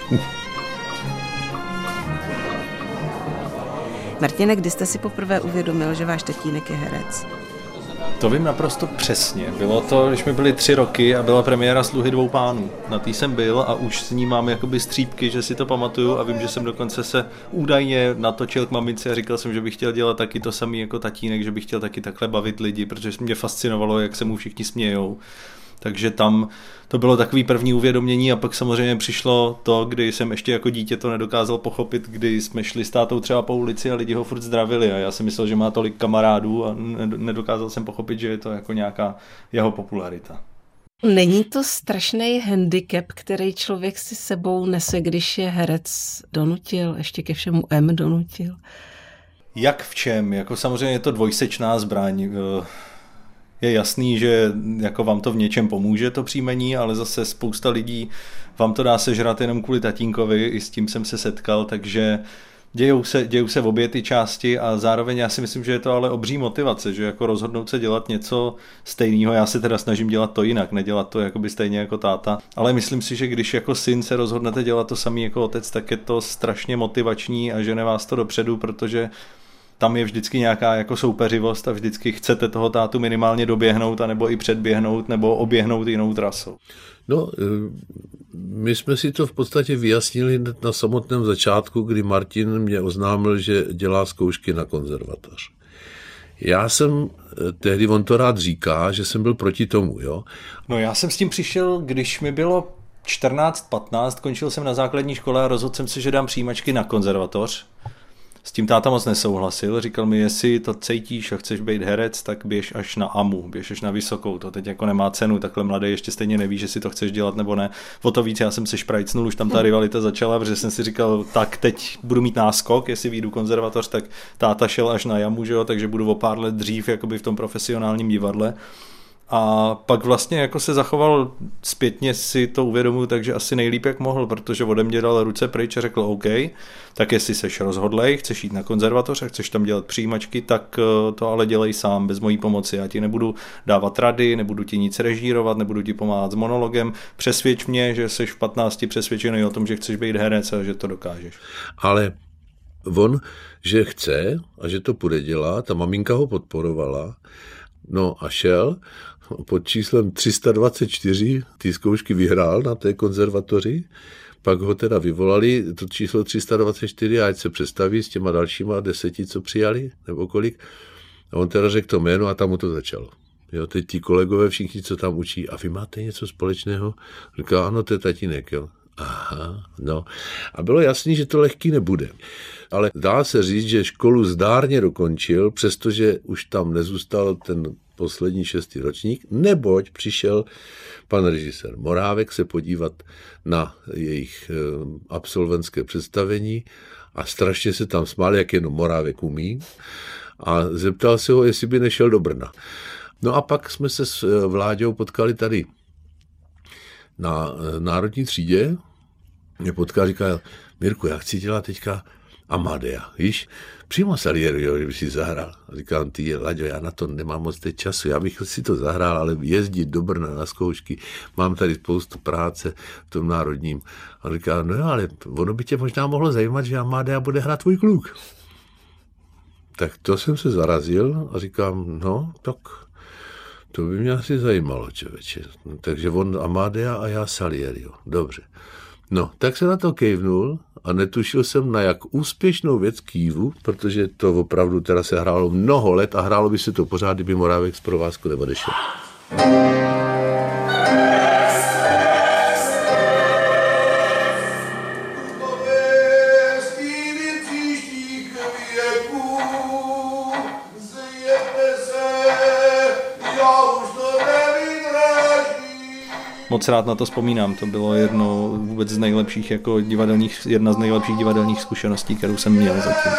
A: Martine, kdy jste si poprvé uvědomil, že váš tatínek je herec?
J: To vím naprosto přesně. Bylo to, když mi byly 3 roky a byla premiéra Sluhy dvou pánů. Na té jsem byl a už s ní mám jakoby střípky, že si to pamatuju a vím, že jsem dokonce se údajně natočil k mamince a říkal jsem, že bych chtěl dělat taky to samý jako tatínek, že bych chtěl taky takhle bavit lidi, protože mě fascinovalo, jak se mu všichni smějou. Takže tam to bylo takový první uvědomění a pak samozřejmě přišlo to, kdy jsem ještě jako dítě to nedokázal pochopit, kdy jsme šli s tátou třeba po ulici a lidi ho furt zdravili a já jsem myslel, že má tolik kamarádů a nedokázal jsem pochopit, že je to jako nějaká jeho popularita.
A: Není to strašný handicap, který člověk si sebou nese, když je herec donutil, ještě ke všemu donutil?
J: Jak v čem? Jako samozřejmě je to dvojsečná zbraň. Je jasný, že jako vám to v něčem pomůže to příjmení, ale zase spousta lidí vám to dá sežrat jenom kvůli tatínkovi, i s tím jsem se setkal, takže dějou se v obě ty části a zároveň já si myslím, že je to ale obří motivace, že jako rozhodnout se dělat něco stejného, já se teda snažím dělat to jinak, nedělat to jakoby stejně jako táta, ale myslím si, že když jako syn se rozhodnete dělat to samý jako otec, tak je to strašně motivační a žene vás to dopředu, protože tam je vždycky nějaká jako soupeřivost a vždycky chcete toho tátu minimálně doběhnout, anebo i předběhnout, nebo oběhnout jinou trasou.
B: No, my jsme si to v podstatě vyjasnili na samotném začátku, kdy Martin mě oznámil, že dělá zkoušky na konzervatoř. Já jsem, tehdy on to rád říká, že jsem byl proti tomu, jo.
J: No já jsem s tím přišel, když mi bylo 14-15, končil jsem na základní škole a rozhodl jsem si, že dám přijímačky na konzervatoř. S tím táta moc nesouhlasil, říkal mi, jestli to cítíš a chceš být herec, tak běž až na AMU, běž až na vysokou, to teď jako nemá cenu, takhle mladý ještě stejně neví, že si to chceš dělat nebo ne. O to víc já jsem se šprajcnul, už tam ta rivalita začala, protože jsem si říkal, tak teď budu mít náskok, jestli vyjdu konzervatoř, tak táta šel až na JAMU, že jo, takže budu o pár let dřív jakoby v tom profesionálním divadle. A pak vlastně jako se zachoval zpětně, si to uvědomuji, takže asi nejlíp jak mohl, protože ode mě dal ruce pryč a řekl OK, tak jestli seš rozhodlej, chceš jít na konzervatoř a chceš tam dělat přijímačky, tak to ale dělej sám, bez mojí pomoci. Já ti nebudu dávat rady, nebudu ti nic režírovat, nebudu ti pomáhat s monologem, přesvědč mě, že seš v 15 přesvědčený o tom, že chceš být herec a že to dokážeš.
B: Ale on, že chce a že to půjde dělat, ta maminka ho podporovala, no a šel, pod číslem 324 ty zkoušky vyhrál na té konzervatoři, pak ho teda vyvolali, to číslo 324, ať se představí s těma dalšíma 10, co přijali, nebo kolik. A on teda řekl to jméno a tam mu to začalo. Jo, teď ti kolegové všichni, co tam učí, a vy máte něco společného? Říká, ano, to je tatínek, jo. Aha, no. A bylo jasný, že to lehký nebude. Ale dá se říct, že školu zdárně dokončil, přestože už tam nezůstal ten poslední 6. ročník, neboť přišel pan režisér Morávek se podívat na jejich absolventské představení a strašně se tam smál, jak jenom Morávek umí, a zeptal se ho, jestli by nešel do Brna. No a pak jsme se s Vláďou potkali tady na Národní třídě. Mě potkal, říkal, Mirku, já chci dělat teďka Amadea, víš? Přímo Salieriho, kdyby si zahrál. A říkám, ty Laďo, já na to nemám moc teď času, já bych si to zahrál, ale jezdit do Brna na zkoušky, mám tady spoustu práce v tom Národním. A říkám, no jo, ale ono by tě možná mohlo zajímat, že Amadea bude hrát tvůj kluk. Tak to jsem se zarazil a říkám, no, tak to by mě asi zajímalo, člověče. Takže on Amadea a já Salieriho. Dobře. No, tak se na to kejvnul a netušil jsem, na jak úspěšnou věc kývu, protože to opravdu teda se hrálo mnoho let a hrálo by se to pořád, kdyby Morávek z provázku neodešel.
J: Moc rád na to vzpomínám, to bylo jedna z nejlepších divadelních zkušeností, kterou jsem měl zatím.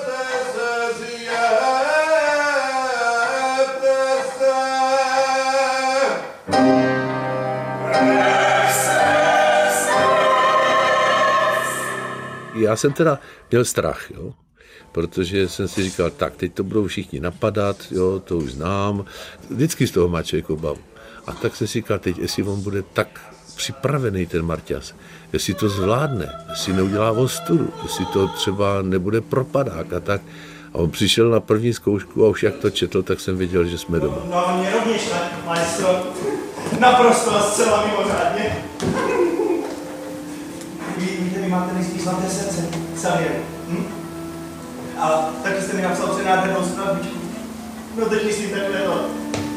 B: Já jsem teda měl strach, jo? Protože jsem si říkal, tak teď to budou všichni napadat, jo, to už znám, vždycky z toho má člověk obavu. A tak jsem si říkal, teď, jestli on bude tak připravený, ten Marťas, jestli to zvládne, jestli neudělá ostudu, jestli to třeba nebude propadák a tak. A on přišel na první zkoušku a už jak to četl, tak jsem věděl, že jsme doma.
K: No, mě rovněž, maestro, naprosto a zcela mimořádně. Víte, vy máte nejspíš zlaté srdce, Salieri. A taky jste mi napsal přenádhernou skladbičku. No teď myslím takhle to.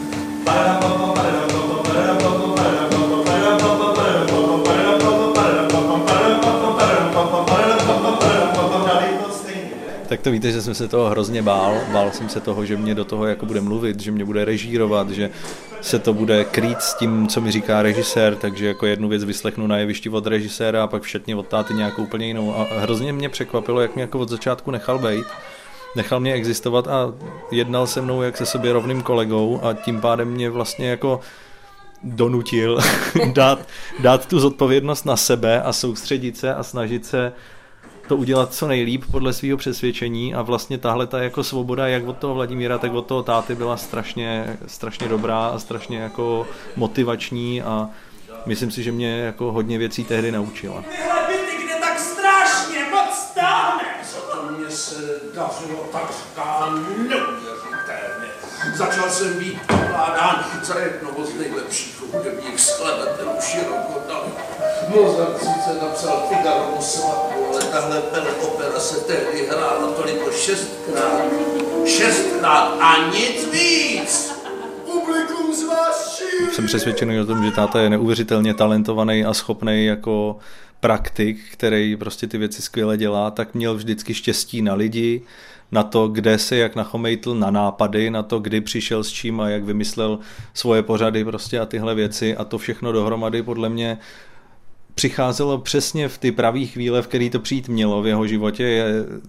J: Tak to víte, že jsem se toho hrozně bál. Bál jsem se toho, že mě do toho jako bude mluvit, že mě bude režírovat, že se to bude krýt s tím, co mi říká režisér, takže jako jednu věc vyslechnu na jevišti od režiséra a pak v šatně od táty nějakou úplně jinou. A hrozně mě překvapilo, jak mě jako od začátku nechal bejt. Nechal mě existovat a jednal se mnou jak se sobě rovným kolegou a tím pádem mě vlastně jako donutil dát tu zodpovědnost na sebe a soustředit se a snažit se to udělat co nejlíp podle svého přesvědčení a vlastně tahle ta jako svoboda jak od toho Vladimíra, tak od toho táty byla strašně dobrá a strašně jako motivační a myslím si, že mě jako hodně věcí tehdy naučila.
H: Tyhle byty, kde tak strašně moc stáne! Co to mě se dařilo takřka neuvěřitelně. Začal jsem být pokládán za jednoho z nejlepších hudebních skladatelů Širokotavy. Mozart sice napsal Figarovu svatbu, ale tahle opera se tehdy hrála toliko 6krát. 6krát a nic víc! Publikum z vás šíří!
J: Jsem přesvědčený o tom, že táta je neuvěřitelně talentovaný a schopný jako praktik, který prostě ty věci skvěle dělá, tak měl vždycky štěstí na lidi, na to, kde se jak nachomejtl, na nápady, na to, kdy přišel s čím a jak vymyslel svoje pořady prostě a tyhle věci a to všechno dohromady podle mě přicházelo přesně v ty pravý chvíle, v který to přijít mělo v jeho životě.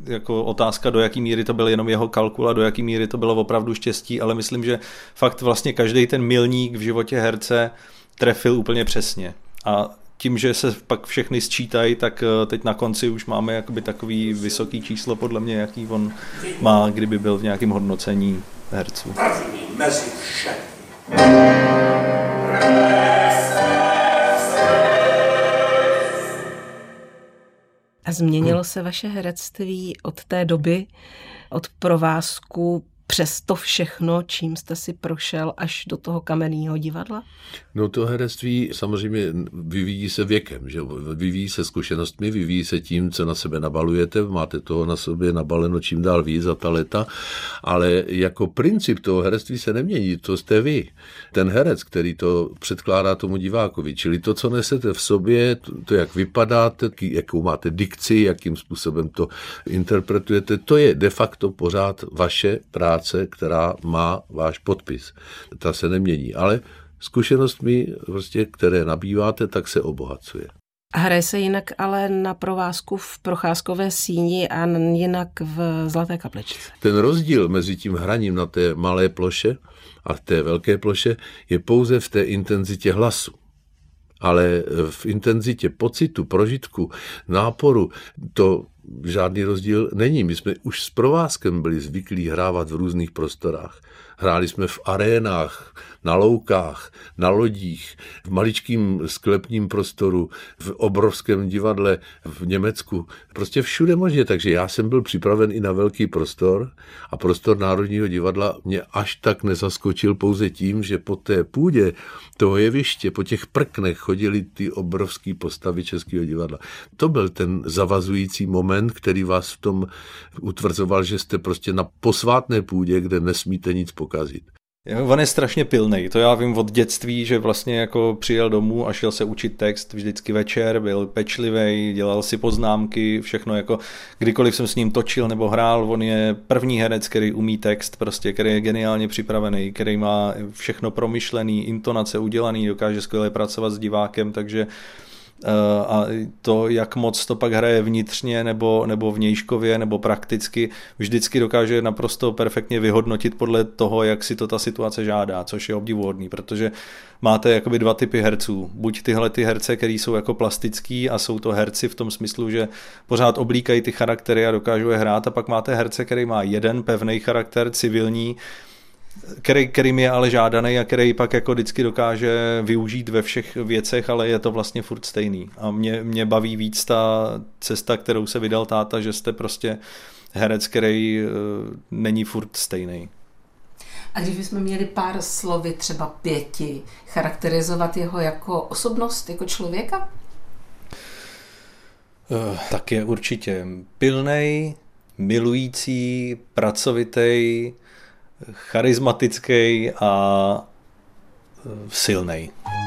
J: jako otázka, do jaký míry to byl jenom jeho kalkul a do jaký míry to bylo opravdu štěstí, ale myslím, že fakt vlastně každý ten milník v životě herce trefil úplně přesně. A tím, že se pak všechny sčítají, tak teď na konci už máme jakoby takový vysoký číslo, podle mě, jaký on má, kdyby byl v nějakém hodnocení herců.
H: První mezi všemi.
A: A změnilo se vaše herectví od té doby, od provázku přes to všechno, čím jste si prošel až do toho Kamenného divadla?
B: No to herectví samozřejmě vyvíjí se věkem, že vyvíjí se zkušenostmi, vyvíjí se tím, co na sebe nabalujete, máte toho na sobě nabaleno čím dál víc za ta léta, ale jako princip toho herectví se nemění, to jste vy. Ten herec, který to předkládá tomu divákovi, čili to, co nesete v sobě, to jak vypadáte, jakou máte dikci, jakým způsobem to interpretujete, to je de facto pořád vaše práce, která má váš podpis. Ta se nemění, ale zkušenostmi, prostě, které nabýváte, tak se obohacuje.
A: A hraje se jinak ale na provázku v Procházkové síni a jinak v Zlaté kapličce.
B: Ten rozdíl mezi tím hraním na té malé ploše a té velké ploše je pouze v té intenzitě hlasu. Ale v intenzitě pocitu, prožitku, náporu, to žádný rozdíl není. My jsme už s provázkem byli zvyklí hrávat v různých prostorách. Hráli jsme v arénách, na loukách, na lodích, v maličkém sklepním prostoru, v obrovském divadle v Německu. Prostě všude možně, takže já jsem byl připraven i na velký prostor a prostor Národního divadla mě až tak nezaskočil pouze tím, že po té půdě toho jeviště, po těch prknech chodili ty obrovský postavy Českého divadla. To byl ten zavazující moment, který vás v tom utvrzoval, že jste prostě na posvátné půdě, kde nesmíte nic pokazit.
J: On je strašně pilnej, to já vím od dětství, že vlastně jako přijel domů a šel se učit text vždycky večer, byl pečlivý, dělal si poznámky, všechno jako kdykoliv jsem s ním točil nebo hrál, on je první herec, který umí text, prostě, který je geniálně připravený, který má všechno promyšlený, intonace udělaný, dokáže skvěle pracovat s divákem, takže a to, jak moc to pak hraje vnitřně nebo vnějškově nebo prakticky, vždycky dokáže naprosto perfektně vyhodnotit podle toho, jak si to ta situace žádá, což je obdivuhodný, protože máte jakoby dva typy herců. Buď tyhle ty herce, který jsou jako plastický a jsou to herci v tom smyslu, že pořád oblíkají ty charaktery a dokážou je hrát, a pak máte herce, který má jeden pevný charakter, civilní, kterým je ale žádaný a který pak jako vždycky dokáže využít ve všech věcech, ale je to vlastně furt stejný. A mě baví víc ta cesta, kterou se vydal táta, že jste prostě herec, který není furt stejný.
A: A když bychom měli pár slovy, třeba 5, charakterizovat jeho jako osobnost, jako člověka?
J: Tak je určitě pilnej, milující, pracovitý, charismatický a silnej.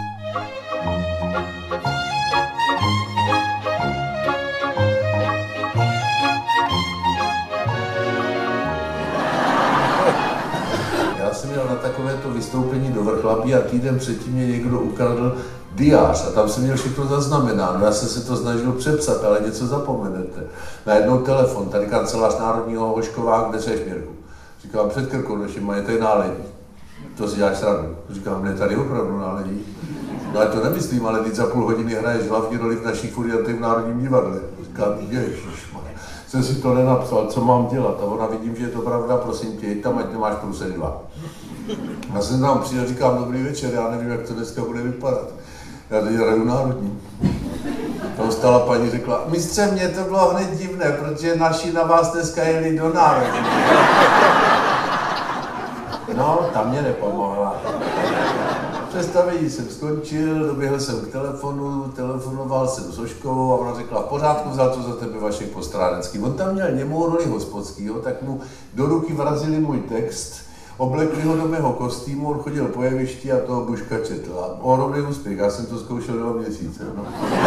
D: Já jsem měl na takovéto vystoupení do Vrchlabí a týden předtím mě někdo ukradl diář a tam jsem měl všechno zaznamenáno. Já jsem se to snažil přepsat, ale něco zapomenete. Najednou telefon, tady kancelář Národního Hošková, kde seš, Mirku? Říkám, před Krkonošem, je tady náledí. To si děláš srandu. Říkám, ne, tady opravdu náledí. No já to nemyslím, ale teď za půl hodiny hraješ hlavní roli v naší Furianty v Národním divadle. Říkám, ježišmarja, jsem si to nenapsal, co mám dělat. A ona, vidím, že je to pravda, prosím tě, jď tam, ať nemáš průsek 2. Já jsem tam přijel, říkám, dobrý večer, já nevím, jak to dneska bude vypadat. Já teď hraju Národní. Tam stala paní, řekla, mistře, mně to bylo hned divné, protože naši na vás dneska jeli do Národní. No, tam mě nepomohla. Představení jsem skončil, doběhl jsem k telefonu, telefonoval jsem s Oškovou a ona řekla, v pořádku, vzal to za tebe Vašek Postránecký. On tam měl němou roli Hospodskýho, tak mu do ruky vrazili můj text, oblekli ho do mého kostýmu, on chodil po jevišti a toho Buška četl. A ohromný úspěch, já jsem to zkoušel 2 měsíce. No.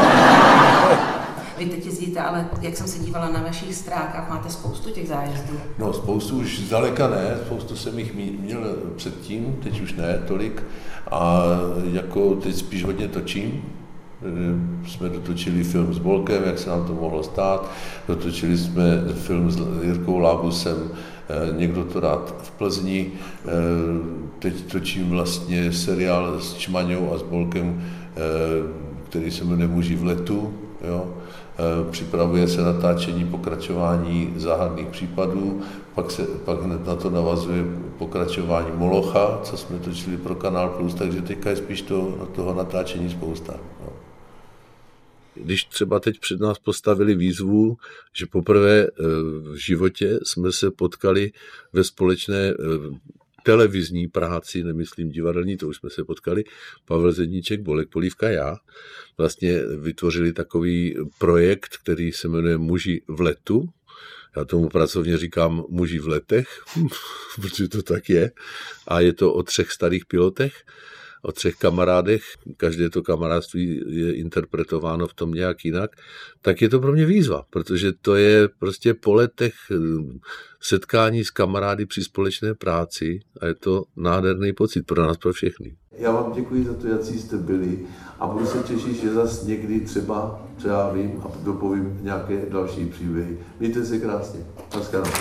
A: Vy teď jezdíte, ale jak jsem se dívala na vašich stránkách, máte spoustu těch zájezdů.
B: No, spoustu už zdaleka ne, spoustu jsem jich měl předtím, teď už ne tolik. A jako teď spíš hodně točím, jsme dotočili film s Bolkem, jak se nám to mohlo stát, dotočili jsme film s Jirkou Lábusem, Někdo to rád v Plzni, teď točím vlastně seriál s Čmaňou a s Bolkem, který se jmenuje Muži v letu, jo. Připravuje se natáčení pokračování Záhadných případů, pak hned na to navazuje pokračování Molocha, co jsme točili pro Kanál Plus, takže teďka je spíš toho natáčení spousta. No. Když třeba teď před nás postavili výzvu, že poprvé v životě jsme se potkali ve společné televizní práci, nemyslím divadelní, to už jsme se potkali, Pavel Zedníček, Bolek Polívka, já, vlastně vytvořili takový projekt, který se jmenuje Muži v letu. Já tomu pracovně říkám Muži v letech, protože to tak je. A je to o 3 starých pilotech, o 3 kamarádech, každé to kamarádství je interpretováno v tom nějak jinak, tak je to pro mě výzva, protože to je prostě po letech setkání s kamarády při společné práci a je to nádherný pocit pro nás, pro všechny.
D: Já vám děkuji za to, jací jste byli a budu se těšit, že zase někdy třeba vím a dopovím nějaké další příběhy. Mějte se krásně. Naschledanou.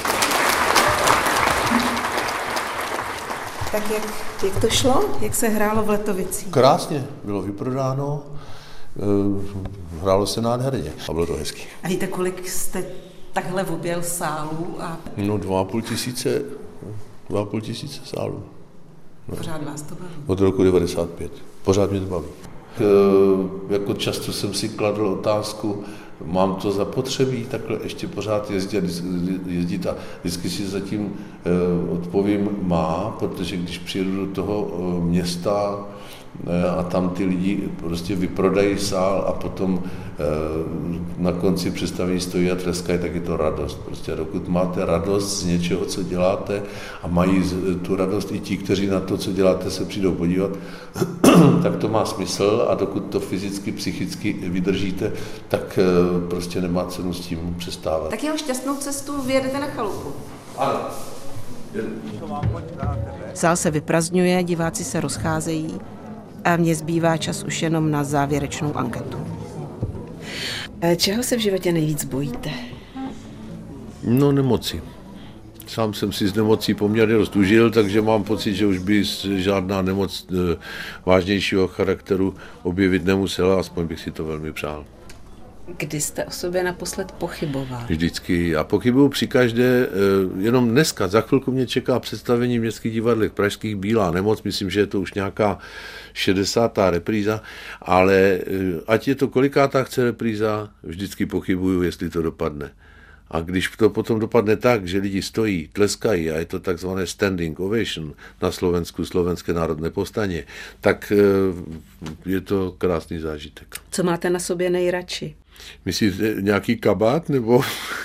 F: Tak jak to šlo? Jak se hrálo v Letovicích?
D: Krásně, bylo vyprodáno, hrálo se nádherně a bylo to hezký.
F: A víte, kolik jste takhle objel sálů?
D: No 2,5 tisíce sálů. No.
F: Pořád vás to baví?
D: Od roku 1995. Pořád mě to baví. Jako často jsem si kladl otázku, mám to zapotřebí takhle ještě pořád jezdit a vždycky si zatím odpovím má, protože když přijedu do toho města a tam ty lidi prostě vyprodají sál a potom na konci představení stojí a tleskají, tak je to radost. Prostě dokud máte radost z něčeho, co děláte a mají tu radost i ti, kteří na to, co děláte, se přijdou podívat, tak to má smysl a dokud to fyzicky, psychicky vydržíte, tak prostě nemá cenu s tím přestávat.
F: Tak jeho šťastnou cestu vyjedete na chalupu.
D: Ano.
A: Sál se vyprazdňuje, diváci se rozcházejí a mně zbývá čas už jenom na závěrečnou anketu. Čeho se v životě nejvíc bojíte?
B: No, nemoci. Sám jsem si z nemocí poměrně dost užil, takže mám pocit, že už by žádná nemoc vážnějšího charakteru objevit nemusela, aspoň bych si to velmi přál.
A: Kdy jste o sobě naposled pochyboval?
B: Vždycky. Já pochybuju při každé, jenom dneska, za chvilku mě čeká představení v Městských divadlech pražských Bílá nemoc, myslím, že je to už nějaká 60. repríza, ale ať je to kolikátá chce repríza, vždycky pochybuju, jestli to dopadne. A když to potom dopadne tak, že lidi stojí, tleskají a je to takzvané standing ovation na Slovensku, Slovenské národné povstanie, tak je to krásný zážitek.
A: Co máte na sobě nejradši?
B: Myslíte nějaký kabát, nebo?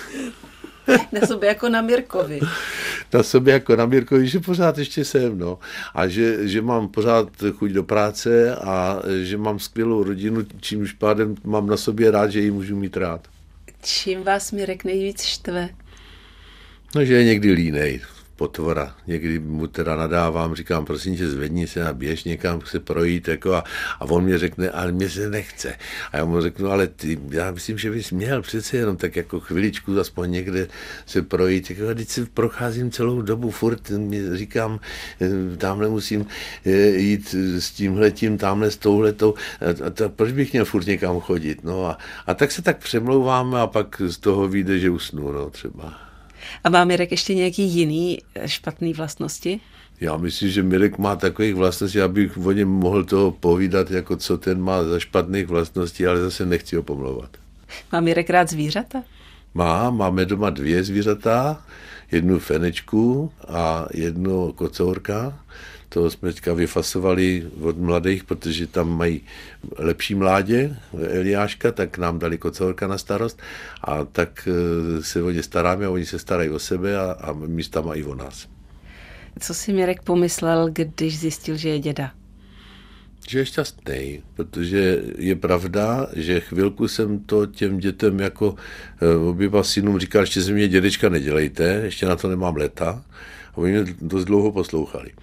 A: Na sobě jako na Mirkovi.
B: Na sobě jako na Mirkovi, že pořád ještě jsem, no. A že mám pořád chuť do práce a že mám skvělou rodinu, čímž pádem mám na sobě rád, že ji můžu mít rád.
A: Čím vás Mirek nejvíc štve?
B: No, že je někdy línej, potvora. Někdy mu teda nadávám, říkám, prosím tě, zvedni se a běž někam se projít, jako a on mě řekne, ale mě se nechce. A já mu řeknu, ale ty, já myslím, že bys měl přece jenom tak jako chviličku aspoň někde se projít. Jako, teď se procházím celou dobu, furt říkám, tamhle musím jít s tímhletím, tamhle s touhletou. A proč bych měl furt někam chodit? No a tak se tak přemlouváme a pak z toho vyjde, že usnu, no třeba.
A: A má Mirek ještě nějaký jiný špatný vlastnosti?
B: Já myslím, že Mirek má takových vlastností, abych o něm mohl toho povídat, jako co ten má za špatných vlastností, ale zase nechci ho pomlouvat.
A: Má Mirek rád zvířata?
B: Máme doma 2 zvířata, jednu fenečku a jednu kocourka. To jsme teďka vyfasovali od mladých, protože tam mají lepší mládě, Eliáška, tak nám dali kocourka na starost a tak se o ně staráme a oni se starají o sebe a místa mají o nás.
A: Co si Mirek pomyslel, když zjistil, že je děda?
B: Že je šťastný, protože je pravda, že chvilku jsem to těm dětem jako oběma synům říkal, ještě ze mě dědečka nedělejte, ještě na to nemám leta a oni mě dost dlouho poslouchali.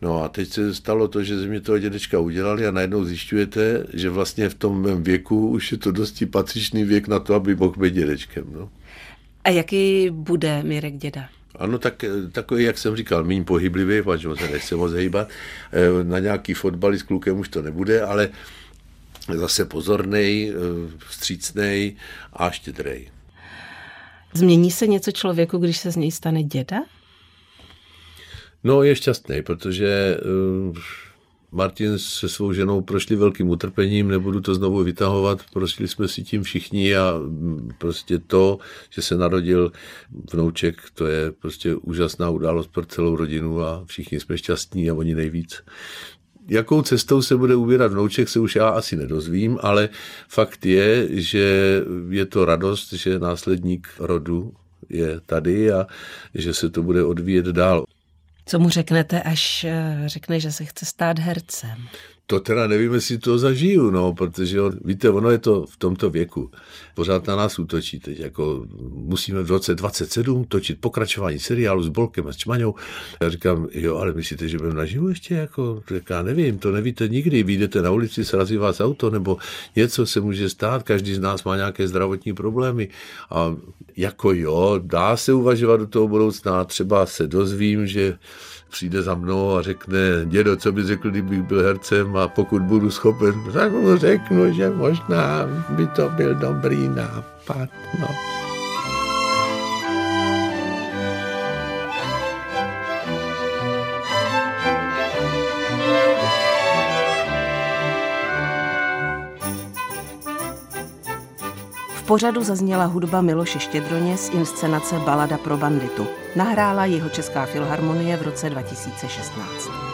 B: No a teď se stalo to, že ze mě toho dědečka udělali a najednou zjišťujete, že vlastně v tom mém věku už je to dosti patřičný věk na to, aby mohl být dědečkem. No.
A: A jaký bude Mirek děda?
B: Ano, tak, takový, jak jsem říkal, méně pohyblivý, protože se nechce moc hejbat. Na nějaký fotbal s klukem už to nebude, ale zase pozornej, vstřícnej a štědrej.
A: Změní se něco člověku, když se z něj stane děda?
B: No, je šťastný, protože Martin se svou ženou prošli velkým utrpením, nebudu to znovu vytahovat, prošli jsme si tím všichni a prostě to, že se narodil vnouček, to je prostě úžasná událost pro celou rodinu a všichni jsme šťastní a oni nejvíc. Jakou cestou se bude ubírat vnouček, se už já asi nedozvím, ale fakt je, že je to radost, že následník rodu je tady a že se to bude odvíjet dál.
A: Co mu řeknete, až řekne, že se chce stát hercem?
B: To teda nevím, jestli to zažiju, no, protože víte, ono je to v tomto věku. Pořád na nás útočí teď, jako musíme v roce 27 točit pokračování seriálu s Bolkem a s Čmaňou. Já říkám, jo, ale myslíte, že budeme naživu ještě, jako, já nevím, to nevíte nikdy, vyjdete na ulici, srazí vás auto, nebo něco se může stát, každý z nás má nějaké zdravotní problémy a jako jo, dá se uvažovat do toho budoucna, třeba se dozvím, že přijde za mnou a řekne, dědo, co bys řekl, kdybych byl hercem a pokud budu schopen, tak mu řeknu, že možná by to byl dobrý nápad. No.
A: V pořadu zazněla hudba Miloše Štědroně z inscenace Balada pro banditu. Nahrála Jihočeská filharmonie v roce 2016.